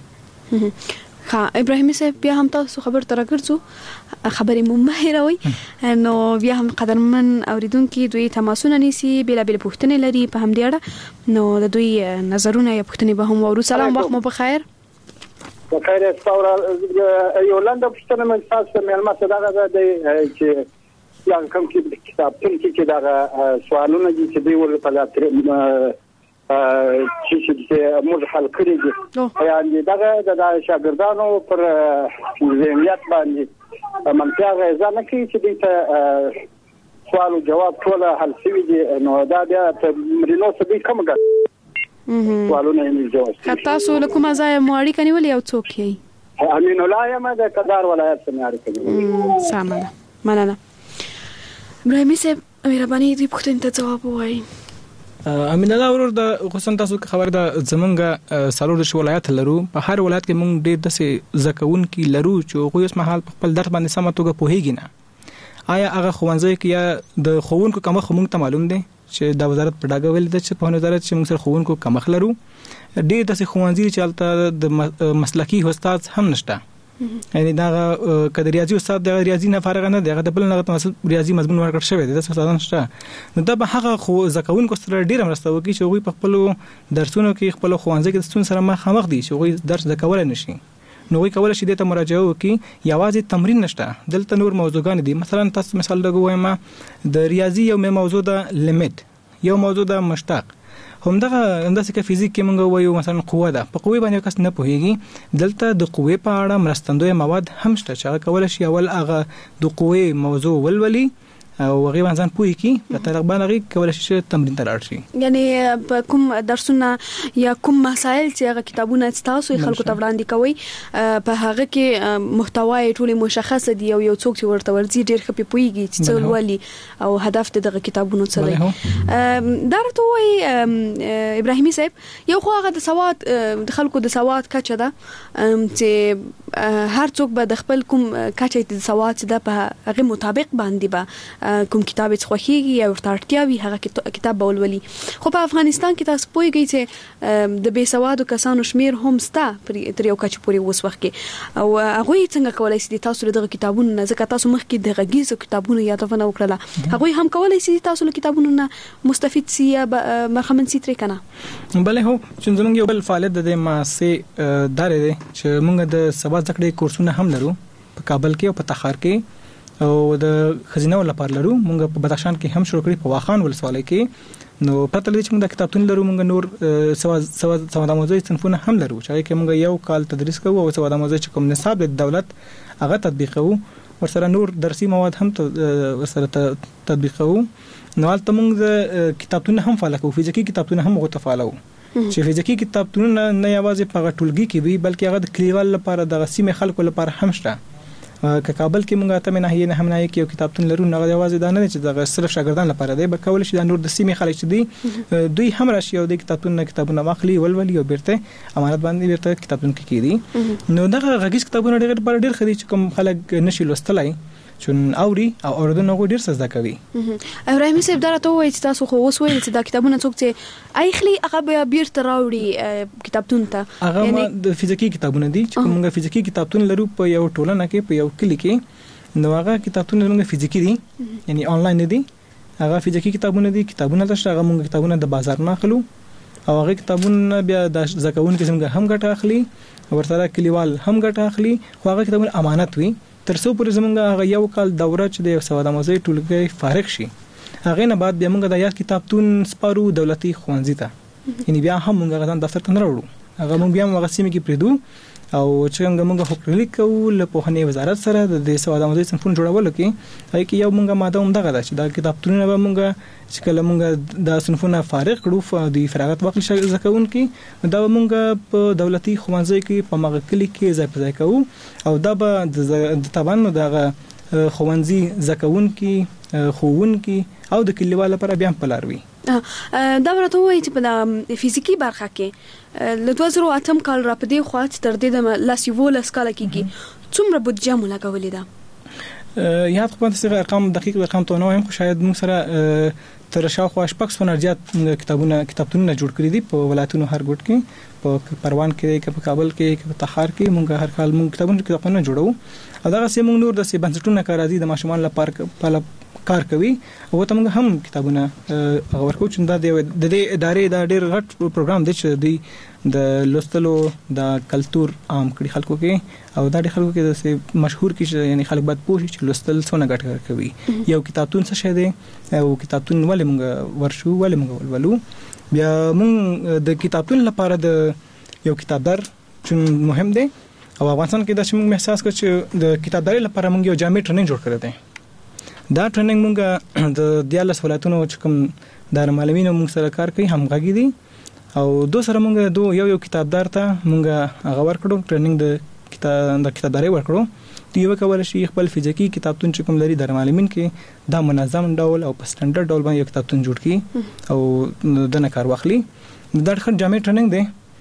ها ابراهیم صاحب بیا هم تاسو خبر تر کړو خبرې مو مهیروي نو بیا هم قدرمن اوریدونکو دوی تماسونه نیسی بلا بلا پوښتنه لري په هم دې اړه نو د دوی نظرونه یا پوښتنه به هم ورو سلام وخت مو بخیر بخیر استاور یو لاندې پوښتنه مې تاسو مې معلومات دغه د چې یا کوم کې کتاب ټول کې دغه سوالونه دي چې دی ول په لاتر چې چې موږ حل کړی دي یعنی دغه د شاګردانو پر ذهنیت باندې منطقه ځنه کې چې د سوال او جواب ټول حل شوی دي نو دا د مرینو څخه دي کوم ګټه سوالونه یې جواب کړي تاسو له کومه ځای مو اړیکه نیولې او څوک یې امین الله یم د کدار ولایت څخه اړیکه نیولې سامه مننه ابراهیم صاحب مهرباني دې پوښتنې ته جواب وایي امین الله ورور د خصوصا تاسو خبر د زمونږ سالور د ولایت لرو په هر ولایت کې مونږ ډېر د زکون کې لرو چې خو اوس مهال په خپل درس باندې سم توګه پوهیږي نه آیا هغه خوانځي کې یا د خوونکو کومه خمون ته معلوم دی چې د وزارت په ډاګه ویل د چې په وزارت چې موږ سره خوونکو کمخ لرو ډېر د خوانځي چالتہ د مسلکی استاد هم نشته یعنی دا کله ریاضي استاد د ریاضي نه فارغ نه دی د بل نه ریاضي مضمون ورکړ شوی دی د استادان نشته نو دا به هغه خو زکونکو سره ډېر مرسته وکړي چې غوي په خپل درسونو کې خپل خوانځي کې ستون سره مخامخ دي چې غوي درس زکول نشي نو وی کول شي د ته مراجعه وکي یوازې تمرین نشته دلته نور موضوعګان دي مثلا تاسو مثال لګوم د ریاضي یو موضوع د لیمټ یو موضوع د مشتق همدغه انداسه کې فزیک کې موږ وایو مثلا قوه ده په قوه باندې کس نه پوهیږي دلته د قوه په اړه مرستندوی مواد هم شته چې کول شي اول هغه د قوه موضوع ولولي او غیبا ځان پوي کی په طریق باندې کول شي تمرین تر اړشي یعنی په کوم درسونه یا کوم مسائل چې هغه کتابونه تاسو خلکو ته وړاندې کوي په هغه کې محتوای ټولې مشخصه دي او یو څوک چې ورته ورځي ډېر خپې پويږي چې څه ولولي او هدف دغه کتابونو څه دی دا راته وایي ابراهیمي صاحب یو خو هغه د سواد د خلکو د سواد کچه ده چې هر څوک به د خپل کوم کچه د سواد د په هغه مطابق باندې به کوم کتاب څه خوخيږي او ترټیاوي هغه کتاب بولولي خو په افغانستان کې تاسو پوهیږئ چې د بے سوادو کسانو شمیر هم ستا تر یو کچ پورې وس وخت کې او هغه څنګه کولای شي تاسو دغه کتابونو نه ځکه تاسو مخکې د غږیزو کتابونو یادونه وکړه هغه هم کولای شي تاسو له کتابونو نه مستفید سي یا مرخمن سي ترې کنه بلې هو چې زموږ یو بل فعالیت د ماسه دار دی چې موږ د سواد ذکر کورسونه هم لرو په کابل کې او په تخار کې او د خزینه ول لپاره لرو موږ په بدخشان کې هم شروع کړی په واخان ولسوالۍ کې نو پته لري چې موږ د کتابتون لرو موږ نور سوا سوا سوا د موضوع صنفونه هم لرو چې کې موږ یو کال تدریس کوو او سوا د موضوع چې کوم نصاب د دولت هغه تطبیقوو ورسره نور درسي مواد هم ورسره تطبیقوو نو البته موږ د کتابتون هم فعال کوو فزیکی کتابتون هم غوته فعالو چې فزیکی کتابتون نه یوازې په ټولګي کې وي بلکې هغه د کلیوال لپاره د غسیمه خلکو لپاره هم شته که کابل کې موږ ته نه هي نه هم نه کې یو کتابتون لرو نه غواړي دا نه چې دا صرف شاګردان لپاره دی به کول شي د نور د سیمې خلک چې دی دوی هم راشي او د کتابتون نه کتابونه واخلي ولولي او بیرته امانت باندې بیرته کتابتون کې کیدي نو دا غږیز کتابونه ډېر ډېر خدي چې کوم خلک نشي لوستلای چون اوري او اوردن نو ډیر څه زده کوي ابراهیم صاحب دا راته وایي چې تاسو خو اوس وایي چې دا کتابونه څوک چې اخلي هغه به بیرته راوړي کتابتون ته هغه د فزیکی کتابونه دي چې موږ فزیکی کتابتون لرو په یو ټولنه کې په یو کلی کې نو هغه کتابونه موږ فزیکی دي یعنی آنلاین دي هغه فزیکی کتابونه دي کتابونه تاسو هغه موږ کتابونه د بازار نه اخلو او هغه کتابونه بیا د زکون کې څنګه هم ګټه اخلي ورسره کلیوال هم ګټه اخلي خو هغه کتابونه امانت وي تر څو پر زمونږ هغه یو کال دوره چې د سواد آموزي ټولګي فارغ شي هغه نه بعد بیا موږ د یاد کتابتون سپارو دولتي خوانځي ته یعنی بیا هم موږ غزان دفتر ته نه وړو هغه موږ بیا موږ سیمه کې پریدو او څنګه موږ حکومت کوو له پوهنې وزارت سره د سواد آموزي صنفون جوړول کې هغه کې یو موږ ماده هم دغه چې دا کتابتونونه به موږ چې کله موږ د صنفونه فارغ کړو د فراغت وخت ځکهون کې دا موږ په دولتي خوانځي کې په مغه کلی کې ځای په ځای کوو او دا به د تبان دغه خوانځي ځکهون کې خوون کې او د کلیوال لپاره بیا په لاروي دا ورته وایي چې په فزیکی برخه کې له دوه زره اتم کال را پدې خو تر دې د لاسیوول اسکاله کېږي څومره بودجه مو لګولې ده یاد خو په څه ارقام دقیق ارقام ته نو هم خو شاید موږ سره تر شاوخوا شپږ سوه زیات کتابونه کتابتونونه جوړ کړی دي په ولایتونو هر ګوټ کې په پروان کې کې په کابل کې په تخار کې موږ هر کال موږ کتابونه کتابونه جوړو او دا سه موږ نور د سه بنسټونو کار راځي د ماشومان لپاره په کار کوي او ته موږ هم کتابونه ورکو چې دا د دې ادارې دا ډېر غټ پروګرام دی چې دی د لوستلو د کلچر عام کړي خلکو کې او دا د خلکو کې د مشهور کې یعنی خلک باید پوه شي چې لوستل څونه ګټه کوي یو کتابتون څه شی دی او کتابتون ولې موږ ورشو ولې موږ ولولو بیا موږ د کتابتون لپاره د یو کتابدار چې مهم دی او افغانستان کې دا چې موږ احساس کړو چې د کتابداري لپاره موږ یو جامع ټریننګ جوړ کړی دی دا ټریننګ موږ د دیالس ولایتونو چې کوم د معلمینو موږ سره کار کوي همغږي دي او دو سره موږ دو یو یو کتابدار ته موږ هغه ورکړو ټریننګ د کتاب د کتابداري ورکړو دی یو کول شي خپل فزیکی کتابتون چې کوم لري د معلمین کې دا منظم ډول او په سټانډرډ ډول باندې یو کتابتون جوړ کړي او د نه کار واخلي دا ډېر جامع ټریننګ دی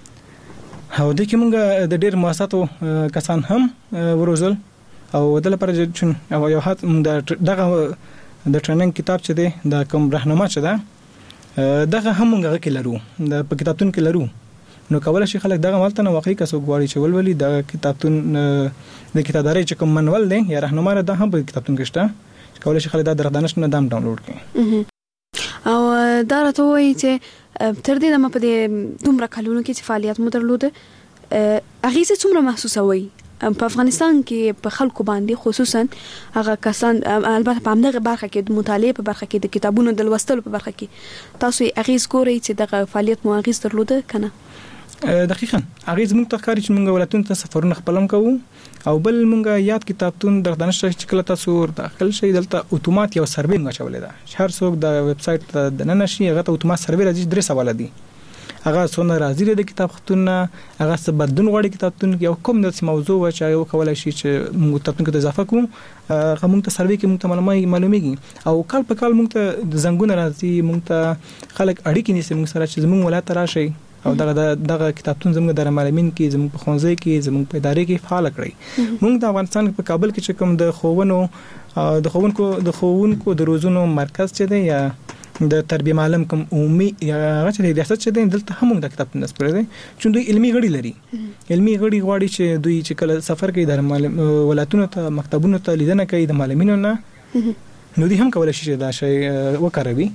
او د کې موږ د ډېر مؤسساتو کسان هم وروزل او د لپاره چې یو هات دغه د ټریننګ کتاب چې دی د کوم راهنما چې ده دغه هم موږ کې لرو د په کتابتون کې لرو نو کولای شي خلک دغه مالته نو واقعي کسو غواړي چې ولولي د کتابتون د کتابداري چې کوم منول دی یا راهنما ده هم په کتابتون کې شته کولای شي خلک دا دردانش نه دام ډاونلوډ کړي او دا راته وایي چې تر دې دمه په دې دومره کلونو کې چې فعالیت مو درلوده هغه څه څومره محسوسوي په افغانستان کې په خلکو باندې خصوصا هغه کسان البته په همدغه برخه کې د مطالعه په برخه کې د کتابونو د لوستلو په برخه کې تاسو هغه ګورئ چې دغه فعالیت مو هغه درلوده کنه دقیقاً هغه زموږ تخکاری چې موږ ولایتونو ته سفرونه خپلم کوو او بل موږ یاد کتابتون د دانش چې کله تاسو داخل شئ دلته اتومات یو سروې موږ چولې ده هر څوک د ویب سټ د نن شي هغه ته اتومات سروې راځي درې سوال دي هغه څونه راځي د کتابتونونه هغه څه بدون غوړي کتابتون یو کوم د موضوع و چې یو کولای شي چې موږ کتابتون کې اضافه کوو هغه موږ ته سروې کې موږ ته معلومات معلومیږي او کال په کال موږ ته زنګونه راځي موږ ته خلک اړیکې نیسي موږ سره چې زموږ ولایت راشي او دغه دغه کتابتون زموږ د معلمین کې زموږ په خونځي کې زموږ په ادارې کې فعال کړی موږ د افغانستان په کابل کې چې کوم د خوونو د خوونکو د خوونکو د روزونو مرکز چې دی یا د تربیه معلم کوم عمومي یا هغه چې د ریاست چې دلته هم د کتابتون نسبت دی چې دوی علمي غړي لري علمي غړي غواړي چې دوی چې کله سفر کوي د معلم ولایتونو ته مکتبونو ته لیدنه کوي د معلمینو نه نو دوی هم کولای شي دا شی وکاروي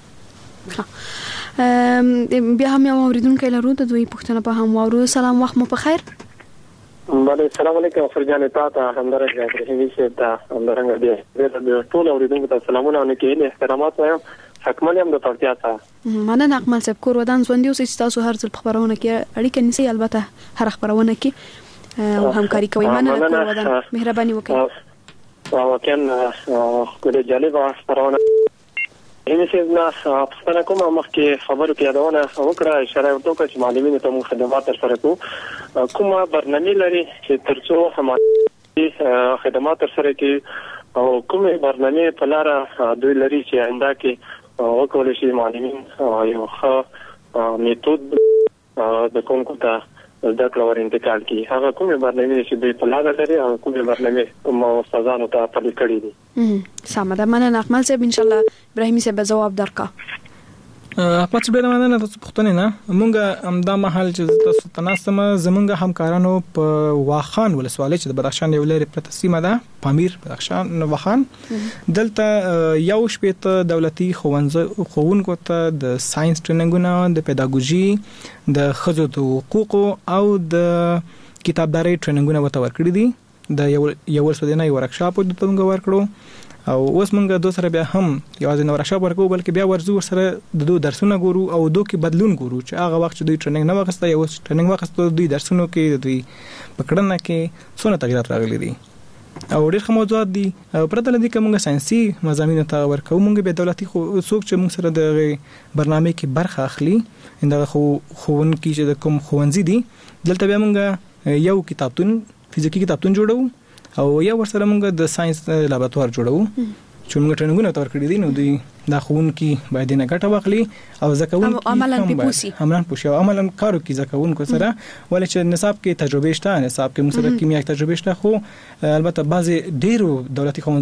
بیا هم یو اوریدونکو لرو د دوی پښتنه په هم وورو سلام وخت مو په خیر بله السلام علیکم فرجان تاسو همدارنګه ابراهیمي صاحب ته همدارنګه د ټول اوریدونکو ته سلامونه او نیکه احترامات وایم حکمل هم د ترتیا ته مننه اقمل صاحب کور ودان ژوند یو چې تاسو هر ځل خبرونه کې اړیکه نیسي البته هر خبرونه کې او همکاري کوي مننه کور ودان مهرباني وکړئ او کله کله جالب خبرونه این چې نه پښتنه کومه مخکې خبرو کې یادونه وکړه اشاره وکړه چې معلمینو ته مو خدمات سره کوو کومه برنامه لري چې ترڅو هم دې خدمات سره کې او کومه برنامه په لار دوی لري چې آینده کې وکول شي معلمین یو ښه میتود د کوم کوته د کلور انتقال کی هغه کومه برنامه چې دوی په لار لري او کومه برنامه مو استادانو ته پلي کړی دي. سمه ده، مننه اکمل صاحب، ان شاء الله ابراهيم صاحب جواب درکا. په څه ډول مننه تاسو پوښتنه نه مونږه امدا محل چې تاسو تناسمه زمونږ همکارانو په واخان ولسوالۍ چې د بدخشان یو لري پرته سیمه ده پامیر بدخشان واخان دلته یو شپږ دولتي خوونځ خوونکو ته د ساينس ټریننګونه د پیداګوژي د خزو د حقوقو او د کتابداري ټریننګونه وته ورکړي دي. د یو یو ورسودنه یو ورکشاپ د تمګه ورکړو او اوس مونږ دوه سره بیا هم یوازې نو ورکشاپ ورکو بلکې بیا ورزو سره د دوه درسونه ګورو او دوه کې بدلون ګورو چې هغه وخت چې دوی ټریننګ نه وغسته یو ټریننګ وغسته دوی درسونو کې دوی پکړنه کې څونه تغیرات راغلي دي او ډېر ښه موضوعات دي. پرته لدی کومه ساينسي مضامین ته ورکو مونږ به دولتي څوک چې مونږ سره د برنامه کې برخه اخلي انده خو خون کې چې د کوم خوونځي دي دلته بیا مونږ یو کتابتون فزیکی کتابتون جوړو او یا ورسره موږ د ساينس لابراتوار جوړو چې موږ ټریننګونه تور کړی دي نو دوی دا خون کې باید نه ګټه واخلي او زکون کې عملاً پوسی عملاً پوسی او عملاً کارو کې زکون کو سره ولې چې نصاب کې تجربه شته نصاب کې موږ سره کیمیا تجربه شته خو البته بعضی ډیرو دولتي خون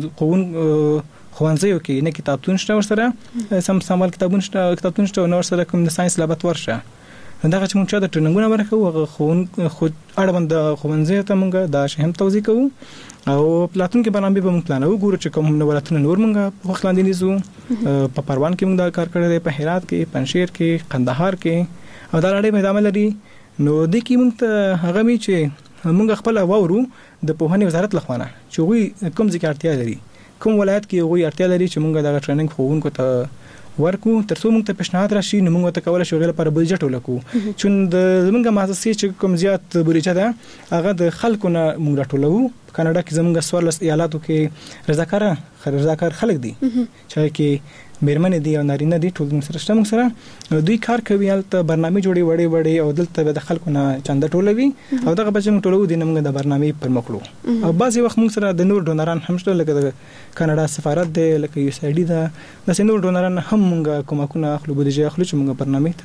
خوانځيو کې نه کتابتون شته ورسره سم سمال کتابونه شته کتابتون شته نو ورسره کوم د ساينس لابراتوار شته دا چې موږ د ټریننګونه ورکو هغه خون خو اړوند خوانځي ته موږ دا شهم توضیح کوو او پلاتون کې برنامه به موږ پلانو ګورو چې کوم نو ولاتونه نور موږ په خلاندې نیزو په پروان کې موږ دا کار کړی دی په هرات کې پنځیر کې قندهار کې او دا لړۍ میدان لري نو د کې موږ هغه می چې موږ خپل وورو د پوهنې وزارت لخوانه چې وی کوم ځکه اړتیا لري کوم ولایت کې وی اړتیا لري چې موږ دا ټریننګ خوونکو ته ورکو ترڅو موږ ته پیشنهاد راشي نو موږ ته کولای شو غیر پر بودیجه ټولکو چې د زمونږه مؤسسې چې کوم زیات بودیجه ده هغه د خلکو نه موږ راټولو. کاناډا کې زمونږ سوالس ایالاتو کې رضاکار رضاکار خلک دي چې کې میرمنې دي او نارینه دي ټول سره شته موږ سره دوی کار کوي البته برنامه جوړي وړي وړي او دلته د خلکو نه چنده ټولوي او دغه بچم ټولو دي موږ د برنامه پر مخلو او بعضي وخت موږ سره د نور ډونران هم شته لکه د کاناډا سفارت دی لکه یو سایډي ده د نور ډونران هم موږ کومکونه اخلو بودیجه اخلو چې موږ برنامه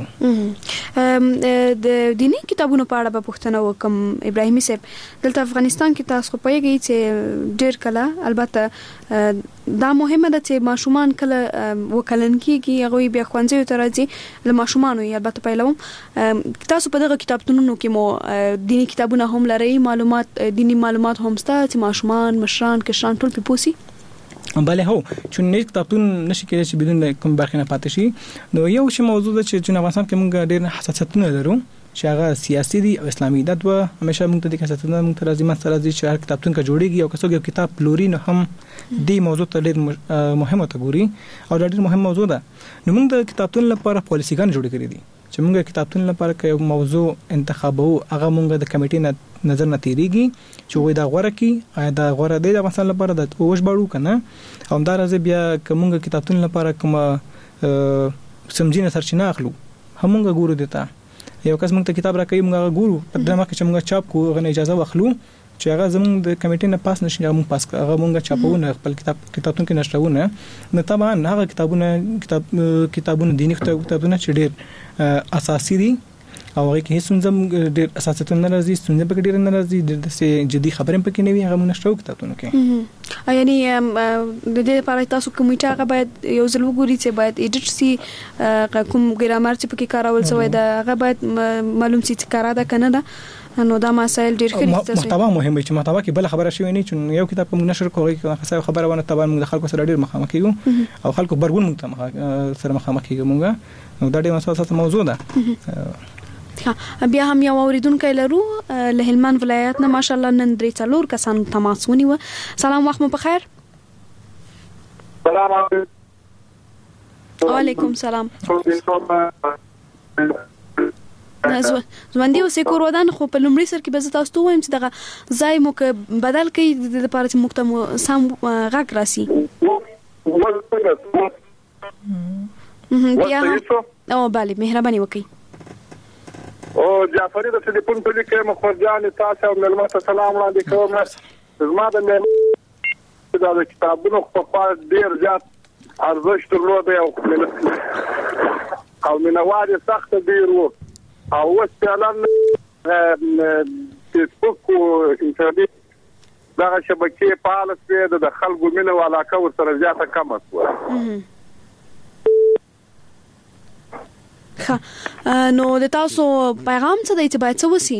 تطبیقوو. د دینی کتابونو په اړه به پوښتنه وکم ابراهیمي صاحب دلته افغانستان کې تاسو په یوه چې ډیر کله البته دا مهمه ده چې ماشومان کله وکلن کیږي هغه بیا خوانځي ته راځي له ماشومانو البته پیلوم تاسو په دغه کتابتونونو کې مو دینی کتابونه هم لري معلومات دینی معلومات هم ستاسو چې ماشومان مشران کشران ټول په پوسی بله هو چې نه کتابتون نشي کېدای چې بدون کوم برخه نه پاتې شي نو یو شی موضوع ده چې جناب افغانستان کې موږ ډېر حساسیتونه لرو چې هغه سیاسي دي او اسلامي د دوه همیشه موږ ته د حساسیتونه موږ ته راځي مثلا چې هر کتابتون کې جوړیږي او کڅوګ یو کتاب پلوري نو هم دې موضوع ته ډېر مهمه ته ګوري او ډېر مهم موضوع ده نو موږ د کتابتون لپاره پالیسيګان جوړ کړی دي چې موږ کتابتون لپاره یو موضوع انتخابو هغه موږ د کمیټې نه نظر نه تیریږي چې وای دا غوړه کی آیا دا غوړه دی د مثلا لپاره د اوش باړو کنه او دا راځي بیا کومه کتابتون لپاره کومه سمجینه سرچینه اخلو همغه ګورو دته یو کس موږ ته کتاب راکړي موږ ګورو په دماغ کې چې موږ چاپ کو غو اجازه واخلو چې هغه زموږ د کمیټې نه پاس نشي موږ پاس هغه موږ چاپونه خپل کتاب کتابتون کې نشټونه نو طبعا هغه کتابونه کتاب کتابونه دینی کتابونه چې ډېر اساسي دي او هغه کې څنګه ډېر اساساتونه نه راځي څنګه په ډېر نه راځي د څه جدي خبرې پکې نه وي هغه موږ نشټو کتابونه کې یعنی د دې لپاره تاسو کومه هغه باید یو ځل وګورئ چې باید ایډیټ سي کوم ګرامر چې پکې کارول شوی دا هغه باید معلوم سي چې کارا ده کنه ده نو دا مسائل ډېر کړي تاسو محتوا مهم چې محتوا کې بل خبره شوی نه چې یو کتاب کوم نشر کوي خاصه خبره ونه طبعا موږ خلکو سره ډېر مخامخ کیږو او خلکو برګون موږ سره مخامخ کیږو موږ نو دا ډېر مسله موضوع ده. بیا هم یو اوریدونکو لرو له هلمند ولایت نه ماشاءالله نن درې څلور کسان تماس ونیو. سلام وخت مو بخیر. سلام علیکم. وعلیکم سلام. ځوندې اوسې کور ودان خو په لومړي سر کې به تاسو ته وایم چې دغه ځای مو ک بدل کړي د لپاره چې مختم سم غږ راسي. بیا او bale مهرباني وکړئ. او جعفری د ټلیفون په لیکه مخورجان تاسو او ملمت سلام وړاندې کوم. زما د مې د کتابونو په پاره ډیر زیات ارزښت درلود او او منوار سخت ډیر وو او اوس اعلان فیسبوک او انټرنیټ دا شبکې فعال شوې د خلکو مینه او علاقه ورسره زیاته کم شوه. ښه نو د تاسو پیغام څه دی چې باید څه وسی؟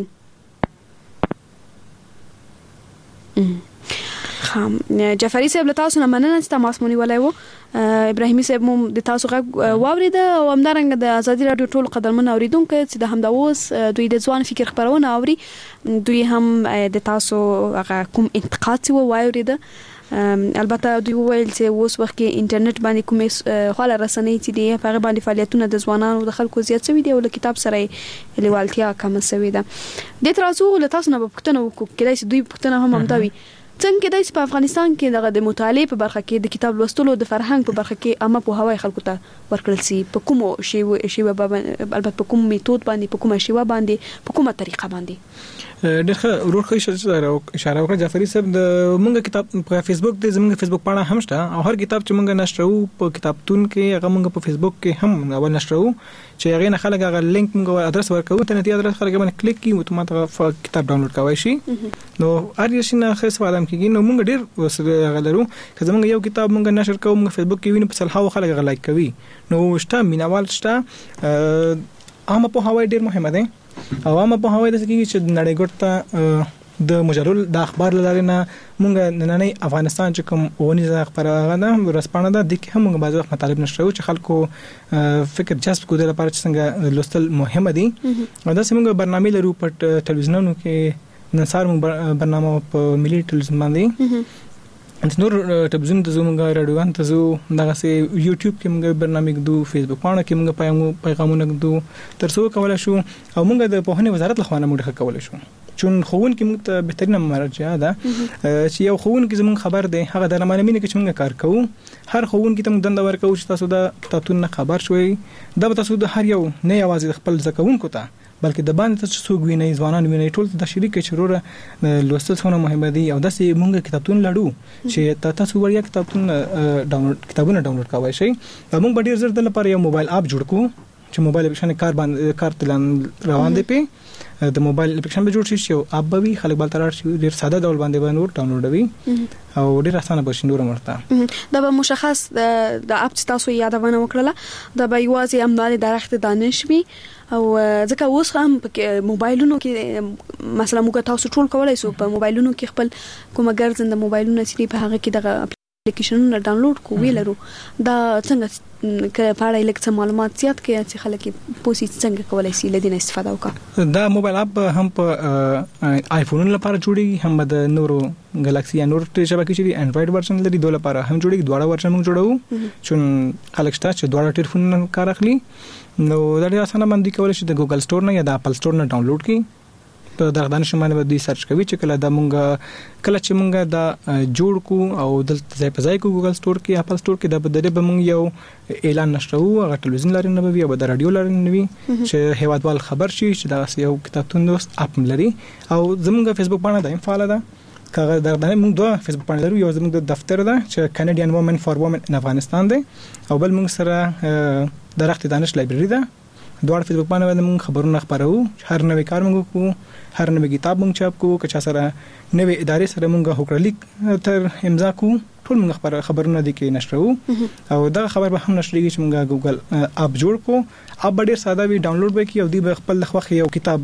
خام جعفری صاحب له تاسو نه مننه چې تاسو مونږ ولای وو. ابراهیمي صاحب مو د تاسو غږ واورید او همدارنګه د ازادي رادیو ټول قدرمن اوریدونکو چې د همدا اوس دوی د ځوان فکر خبرونه اوري دوی هم د تاسو هغه کوم انتقاد و واورید. البته دوی ویل چې اوس وخت کې انټرنیټ باندې کومې خاله رسنۍ چې دی په هغه باندې فعالیتونه د ځوانانو د خلکو زیات شوي دي او له کتاب سره لیوالتیا کم شوې ده. د تاسو له تاسو نه پوښتنه وکړو کله چې دوی پوښتنه هم هم دوی څنګه د په افغانستان کې دغه د مطالعه په برخه کې د کتاب لوستلو د فرهنګ په برخه کې عامه په هواي خلکو ته ورکړل سي په کومو شی شی البته په کوم میتود باندې په کومه شیوه باندې په کومه طریقه باندې دغه ورخه اشاره وکړه جعفری صاحب د مونږ کتاب په فیسبوک د زمونږ فیسبوک پاڼه هم شته او هر کتاب چې مونږ نشرو په کتابتون کې هغه مونږ په فیسبوک کې هم اول نشرو چې هغه نه خلک هغه لینک مونږ ادرس ورکوو ته نتی ادرس خلک باندې کلیک کی اتومات کتاب ډاونلوډ کوي شي نو هر یو شي نه خاص عالم کېږي نو مونږ ډیر غلرو که زمونږ یو کتاب مونږ نشر کوو مونږ فیسبوک کې ویني په صلحو خلک هغه لایک کوي نو شته مینوال شته عامه په هواي ډیر مهمه ده او عامه په هواي د سکیږي چې نړۍ ګټه د مجرل د اخبار لاره نه مونږ نننۍ افغانستان چې کوم ونی ز خبره نه رسپانه ده د کوم مونږ بعض وخت مطالب نشو چې خلکو فکر جذب کو د لپاره چې څنګه لوستل مهمه دي او دا څنګه برنامه لرو په ټلویزیونونو کې نن سار مونږ برنامه په ملي ټلویزیون باندې انت نور ټلویزیون ته زموږ رادیوګان ته زو دغه سي یوټیوب کې موږ برنامه کړو فیسبوک باندې کې موږ پیغامونه کړو ترڅو کولای شو او موږ د پوهنې وزارت له خوا نه موږ کولای شو چون خوون کې موږ ته بهترینه مرجع ده چې یو خوون کې زموږ خبر دی هغه د معلومینه کې چې موږ کار کوو هر خوون کې ته موږ دنده ورکوو چې تاسو د کتابتون خبر شوي دا به تاسو د هر یو نه یوازې خپل ځکوونکو ته بلکې د باندې تاسو څوک ویني ځوانان ویني ټول د شریک چروره لوستل څونه مهمه دي او داسې موږ کتابتون لړو چې تاسو وړیا کتابتون ډاونلوډ کتابونه ډاونلوډ کوئ شي موږ به ډیر زر د لپاره یو موبایل اپ جوړ کوو چې موبایل اپلیکیشن کار باندې کار تلان روان دی په د موبایل اپلیکیشن به جوړ شي او اپ به خلک بل تر شي ډیر ساده ډول باندې باندې ډاونلوډوي او ډیر اسانه به شي نور مرته دا به مشخص د اپ تاسو یادونه وکړه دا به یوازې امداري درخت دانش وي او ځکه اوس هم په موبایلونو کې مثلا موږ تاسو ټول کولای شو په موبایلونو کې خپل کومه ګرځنده موبایلونه چې په هغه کې دغه اپلیکیشنونه ډاونلوډ کوو لرو دا څنګه که په اړه لیک څه معلومات زیات کې چې خلک پوسی څنګه کولای شي لدینه استفاده وکړي دا موبایل اپ هم په آیفون لپاره جوړي هم د نورو ګالاکسي یا نور شبکې چې انډراید ورژن لري دوه لپاره هم جوړي دواړه ورژن موږ جوړو چون خلک شته چې دواړه ټلیفون کار اخلي نو دا ډیر اسانه باندې کولای شي د ګوګل سٹور نه یا د اپل سٹور نه ډاونلوډ کړي په درغدان شماله به دوی سرچ کوي چې کله دا مونږ کله چې مونږ دا جوړ کو او دلته ځای په ځای کو ګوګل سٹور کې اپل سٹور کې دا بدله به مونږ یو اعلان نشو هغه ټلویزیون لري نه وي او د رادیو لري نه وي چې هیوادوال خبر شي چې دا یو کتابتون دوست اپ لري او زمونږ فیسبوک باندې دا فعال ده کله درغدان مونږ دوه فیسبوک باندې لرو یو زمونږ د دفتر ده چې کینیډین وومن فار وومن ان افغانستان ده او بل مونږ سره درخت دانش لایبرری ده دوه فیسبوک باندې موږ خبرونه خبرو هر نوې کار موږ کوو هر نوې کتاب موږ چاپ کوو که چا سره نوې ادارې سره موږ هوکړلیک تر امضا کوو ټول موږ خبر خبرونه دي کې نشرو او دا خبر به هم نشریږي چې موږ ګوګل اپ جوړ کو اپ ډېر ساده وي ډاونلوډ وکړي او دی خپل خو یو کتاب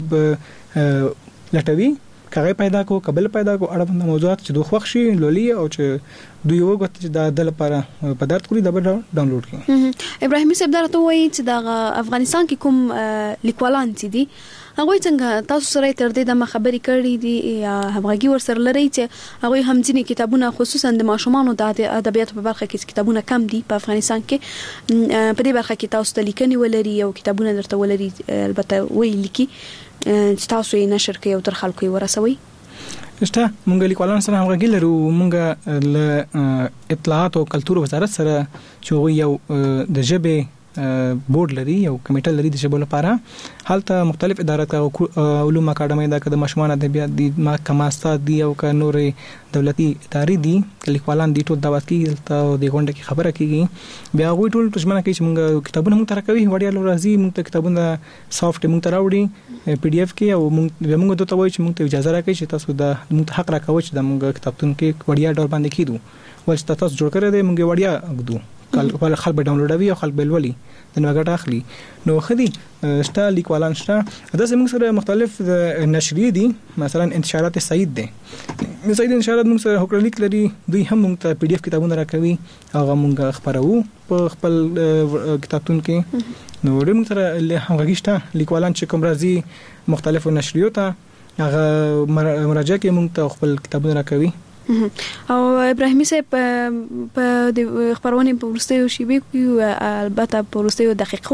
لټوي کغه پیدا کو قبل پیدا کو اړوند موضوعات چې دوه خوښ شي لولي او چې دوی وګت چې د لپاره په درد کړی دا ډاونلوډ کړي ابراهیمي صاحب درته وایي چې د افغانستان کې کوم لیکوالان چې دي هغه څنګه تاسو سره تر دې د خبرې کړې دي یا همغږي ورسره لري چې هغه هم ځینې کتابونه خصوصا د ماشومانو د ادبیاتو په برخه کې کتابونه کم دي په افغانستان کې په دې برخه کې تاسو ته لیکنې ولري او کتابونه درته ولري البته وی لیکي چې تاسو یې نشر کوي او تر خلکو یې ورسوي شته مونږ لیکوالان سره همغږي لرو مونږ له اطلاعات او کلتور وزارت سره چې یو د ژبې بورډ لري یو کمیټه لري د ژبو لپاره هلته مختلف ادارات علوم اکاډمي دا د مشمون ادبیات دي ما کماستا دي او ک نورې دولتي ادارې دي لیکوالان دي ټول دعوت کیږي ته د غونډه کې خبره کیږي بیا غوي ټول پښمنه کوي چې موږ کتابونه موږ ترکوي وړیا لورازي موږ ته کتابونه سافټ موږ تراوړي پی ډی اف کې او موږ موږ ته وایي چې موږ ته اجازه راکړي چې تاسو د موږ حق راکوي چې د موږ کتابتون کې وړیا ډول باندې کیدو ول تاسو جوړ کړی دی موږ وړیا غدو کله خلک به ډاونلوډوي او خلک به ولولي د نوګټ اخلي نو خدي شتا لیکوالان شتا دا زموږ سره مختلف نشریه دي مثلا انتشارات سعید دي سعید انتشارات موږ سره هوکړه لیک لري دوی هم موږ ته پی ډی اف کتابونه راکوي هغه موږ خبرو په خپل کتابتون کې نو موږ سره همغږي شته لیکوالان چې کوم راځي مختلفو نشریو ته هغه مراجعه کې موږ ته خپل کتابونه راکوي او ابراهیمي صاحب په د خبرونه په ورستیو شی به البته په ورستیو دقیقو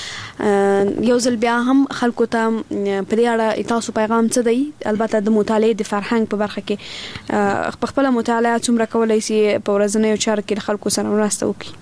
کې یو ځل بیا هم خلکو ته په دې اړه تاسو پیغام څه دی البته د مطالعه د فرهنګ په برخه کې خپل مطالعه څومره کولای شي په ورځنیو چارو کې خلکو سره مرسته وکړي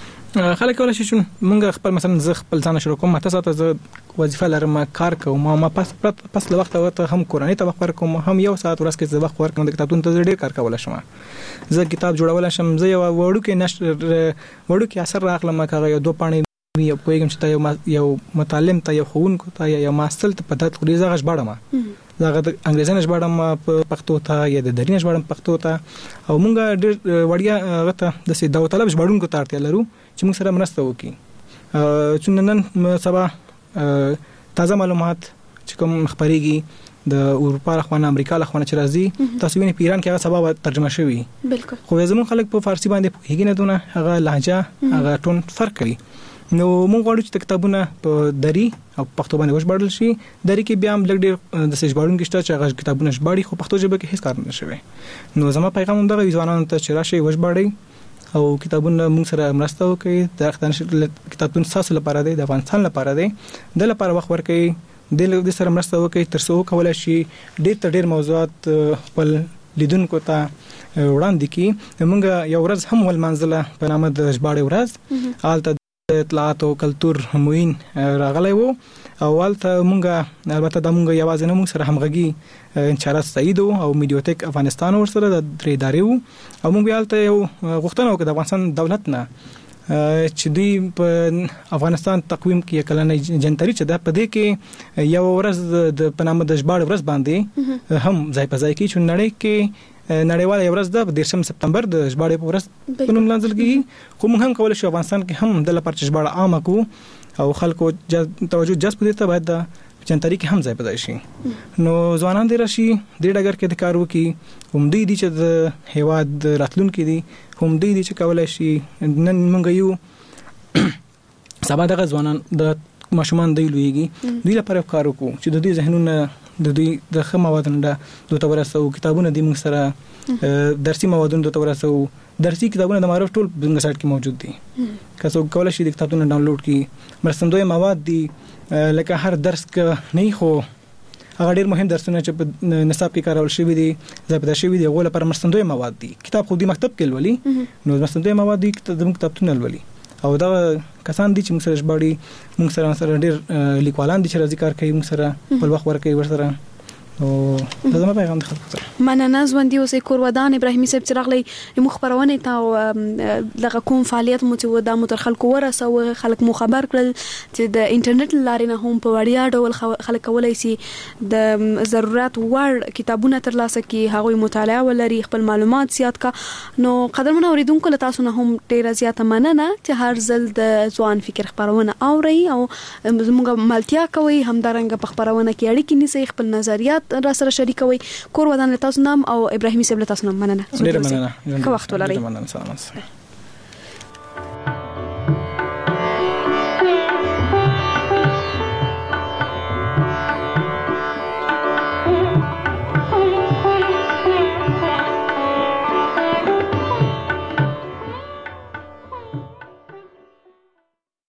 خلک کولای شي چې موږ خپل مثلا زه خپل ځان شروع کوم ماته ساته زه وظیفه لرم کار کوم ما پس پس له وخت ورته هم کورنۍ ته وخت ورکوم هم یو ساعت ورځ کې زه وخت ورکوم د کتابتون ته ډېر کار کولای شم زه کتاب جوړول شم زه یو وړو کې نشر وړو کې اثر راغلم کاغه یو دوه پاڼې یو پویګم چې یو متعلم ته یو خونکو ته یا ماستل ته پدات خوري زغش باړم زغه د انګریزانه ژباړم په پښتو ته یا د درینه ژباړم پښتو ته او مونږ ډېر وړیا غته د سي داو طلب ژباړونکو ته اړتیا لرو چې موږ سره مرسته وکړي چې نن سبا تازه معلومات چې کوم خبريږي د اروپا لخوا امریکا لخوا چې راځي تاسو وینئ په ایران کې هغه سبا ترجمه شوی بالکل خو زمون خلک په فارسی باندې هیګ نه دونه هغه لهجه هغه ټون فرق کوي نو موږ غواړو چې کتابونه په دری او پښتو باندې وژباړل شي دری کې بیا هم لږ ډېر د سجباړون کې شته چې هغه کتابونه ژباړي خو پښتو ژبه کې هیڅ کار نه شوی نو زما پیغام هم دغه ځوانانو ته چې راشي وژباړي او کتابونه موږ سره مرسته وکړي د اختنشر کتابتون ساس لپاره دی د افغانستان لپاره دی د لپاره وخت ورکړي د د سره مرسته وکړي تر څو کولای شي ډېر تر ډېر موضوعات خپل لیدونکو ته وړاندې کړي موږ یو ورځ هم ول منځله په نامه د ژباړې ورځ آلته اطلاعات او کلچر هموین راغلی وو او ولته مونږه البته د مونږه یوازې نه مونږ سره همغږي انشارات سعید او میډیوټیک افغانستان ور سره د درې ادارې وو او مونږ بیا الته یو غوښتنه وکړه د افغانستان دولت نه چې دوی په افغانستان تقویم کې کلنۍ جنتري چې د پدې کې یو ورځ د پنامه د ژباړ ورځ باندې هم ځای په ځای کې چې نړۍ کې نړیواله یو ورځ د دیرشم سپتمبر د ژباړې په ورځ په نوم لانځل کیږي خو موږ هم کولای شو افغانستان کې هم د لپاره ژباړه عامه کو او خلکو توجه جذب دي ته باید د جنتري کې هم ځای په ځای شي نو ځوانان دې راشي د ډګر کې د کار وکي هم دوی دي چې د هیواد راتلونکي دي هم دوی دي چې کولای شي نن موږ یو سبا دغه ځوانان د ماشومان دی لویږي دوی لپاره کار وکړو چې د دې ذهنونه د دوی د خه موادونو د تورسو کتابونه د موږ سره درسي موادونو د تورسو درسي کتابونه د معرف ټول په سایت کې موجود دي که څوک کولای شي د کتابونو ډاونلوډ کړي مرستندوی مواد دي لکه هر درس کې نه خو هغه ډیر مهم درسونه چې په نصاب کې کارول شوی دي ضبط شوی دي غوړه پر مرستندوی مواد دي کتاب خو د مکتب کې ولولي نو مرستندوی مواد دي د کتابتون ولولي او دا کسان دي چې موږ سره ژباړي موږ سره سره ډېر لیکوالان دي چې راځي کار کوي موږ سره په وخت ورکوي ورسره او دا زما پیغام دی خلکو ته مننه ژوندۍ اوسئ کورودان ابراهیمي صاحب چې راغلی مو خبرونه ته دغه کوم فعالیت مو چې د متر خلکو ورسو خلک مو خبر کړل چې د انټرنیټ لارې نه هم په وړیا ډول خلک کولای شي د ضرورت وړ کتابونه ترلاسه کړي هغوی مطالعه ولري خپل معلومات زیات کا نو قدرمن اوریدونکو له تاسو نه هم ډیره زیاته مننه چې هر ځل د ځوان فکر خبرونه اوري او موږ ملتیا کوي همدارنګه په خبرونه کې اړیکې نیسي خپل نظریات را سره شریکوي کور ودان له تاسو نام او ابراهیمي صاحب له تاسو نام مننه ډیره مننه که وخت ولرئ مننه سلام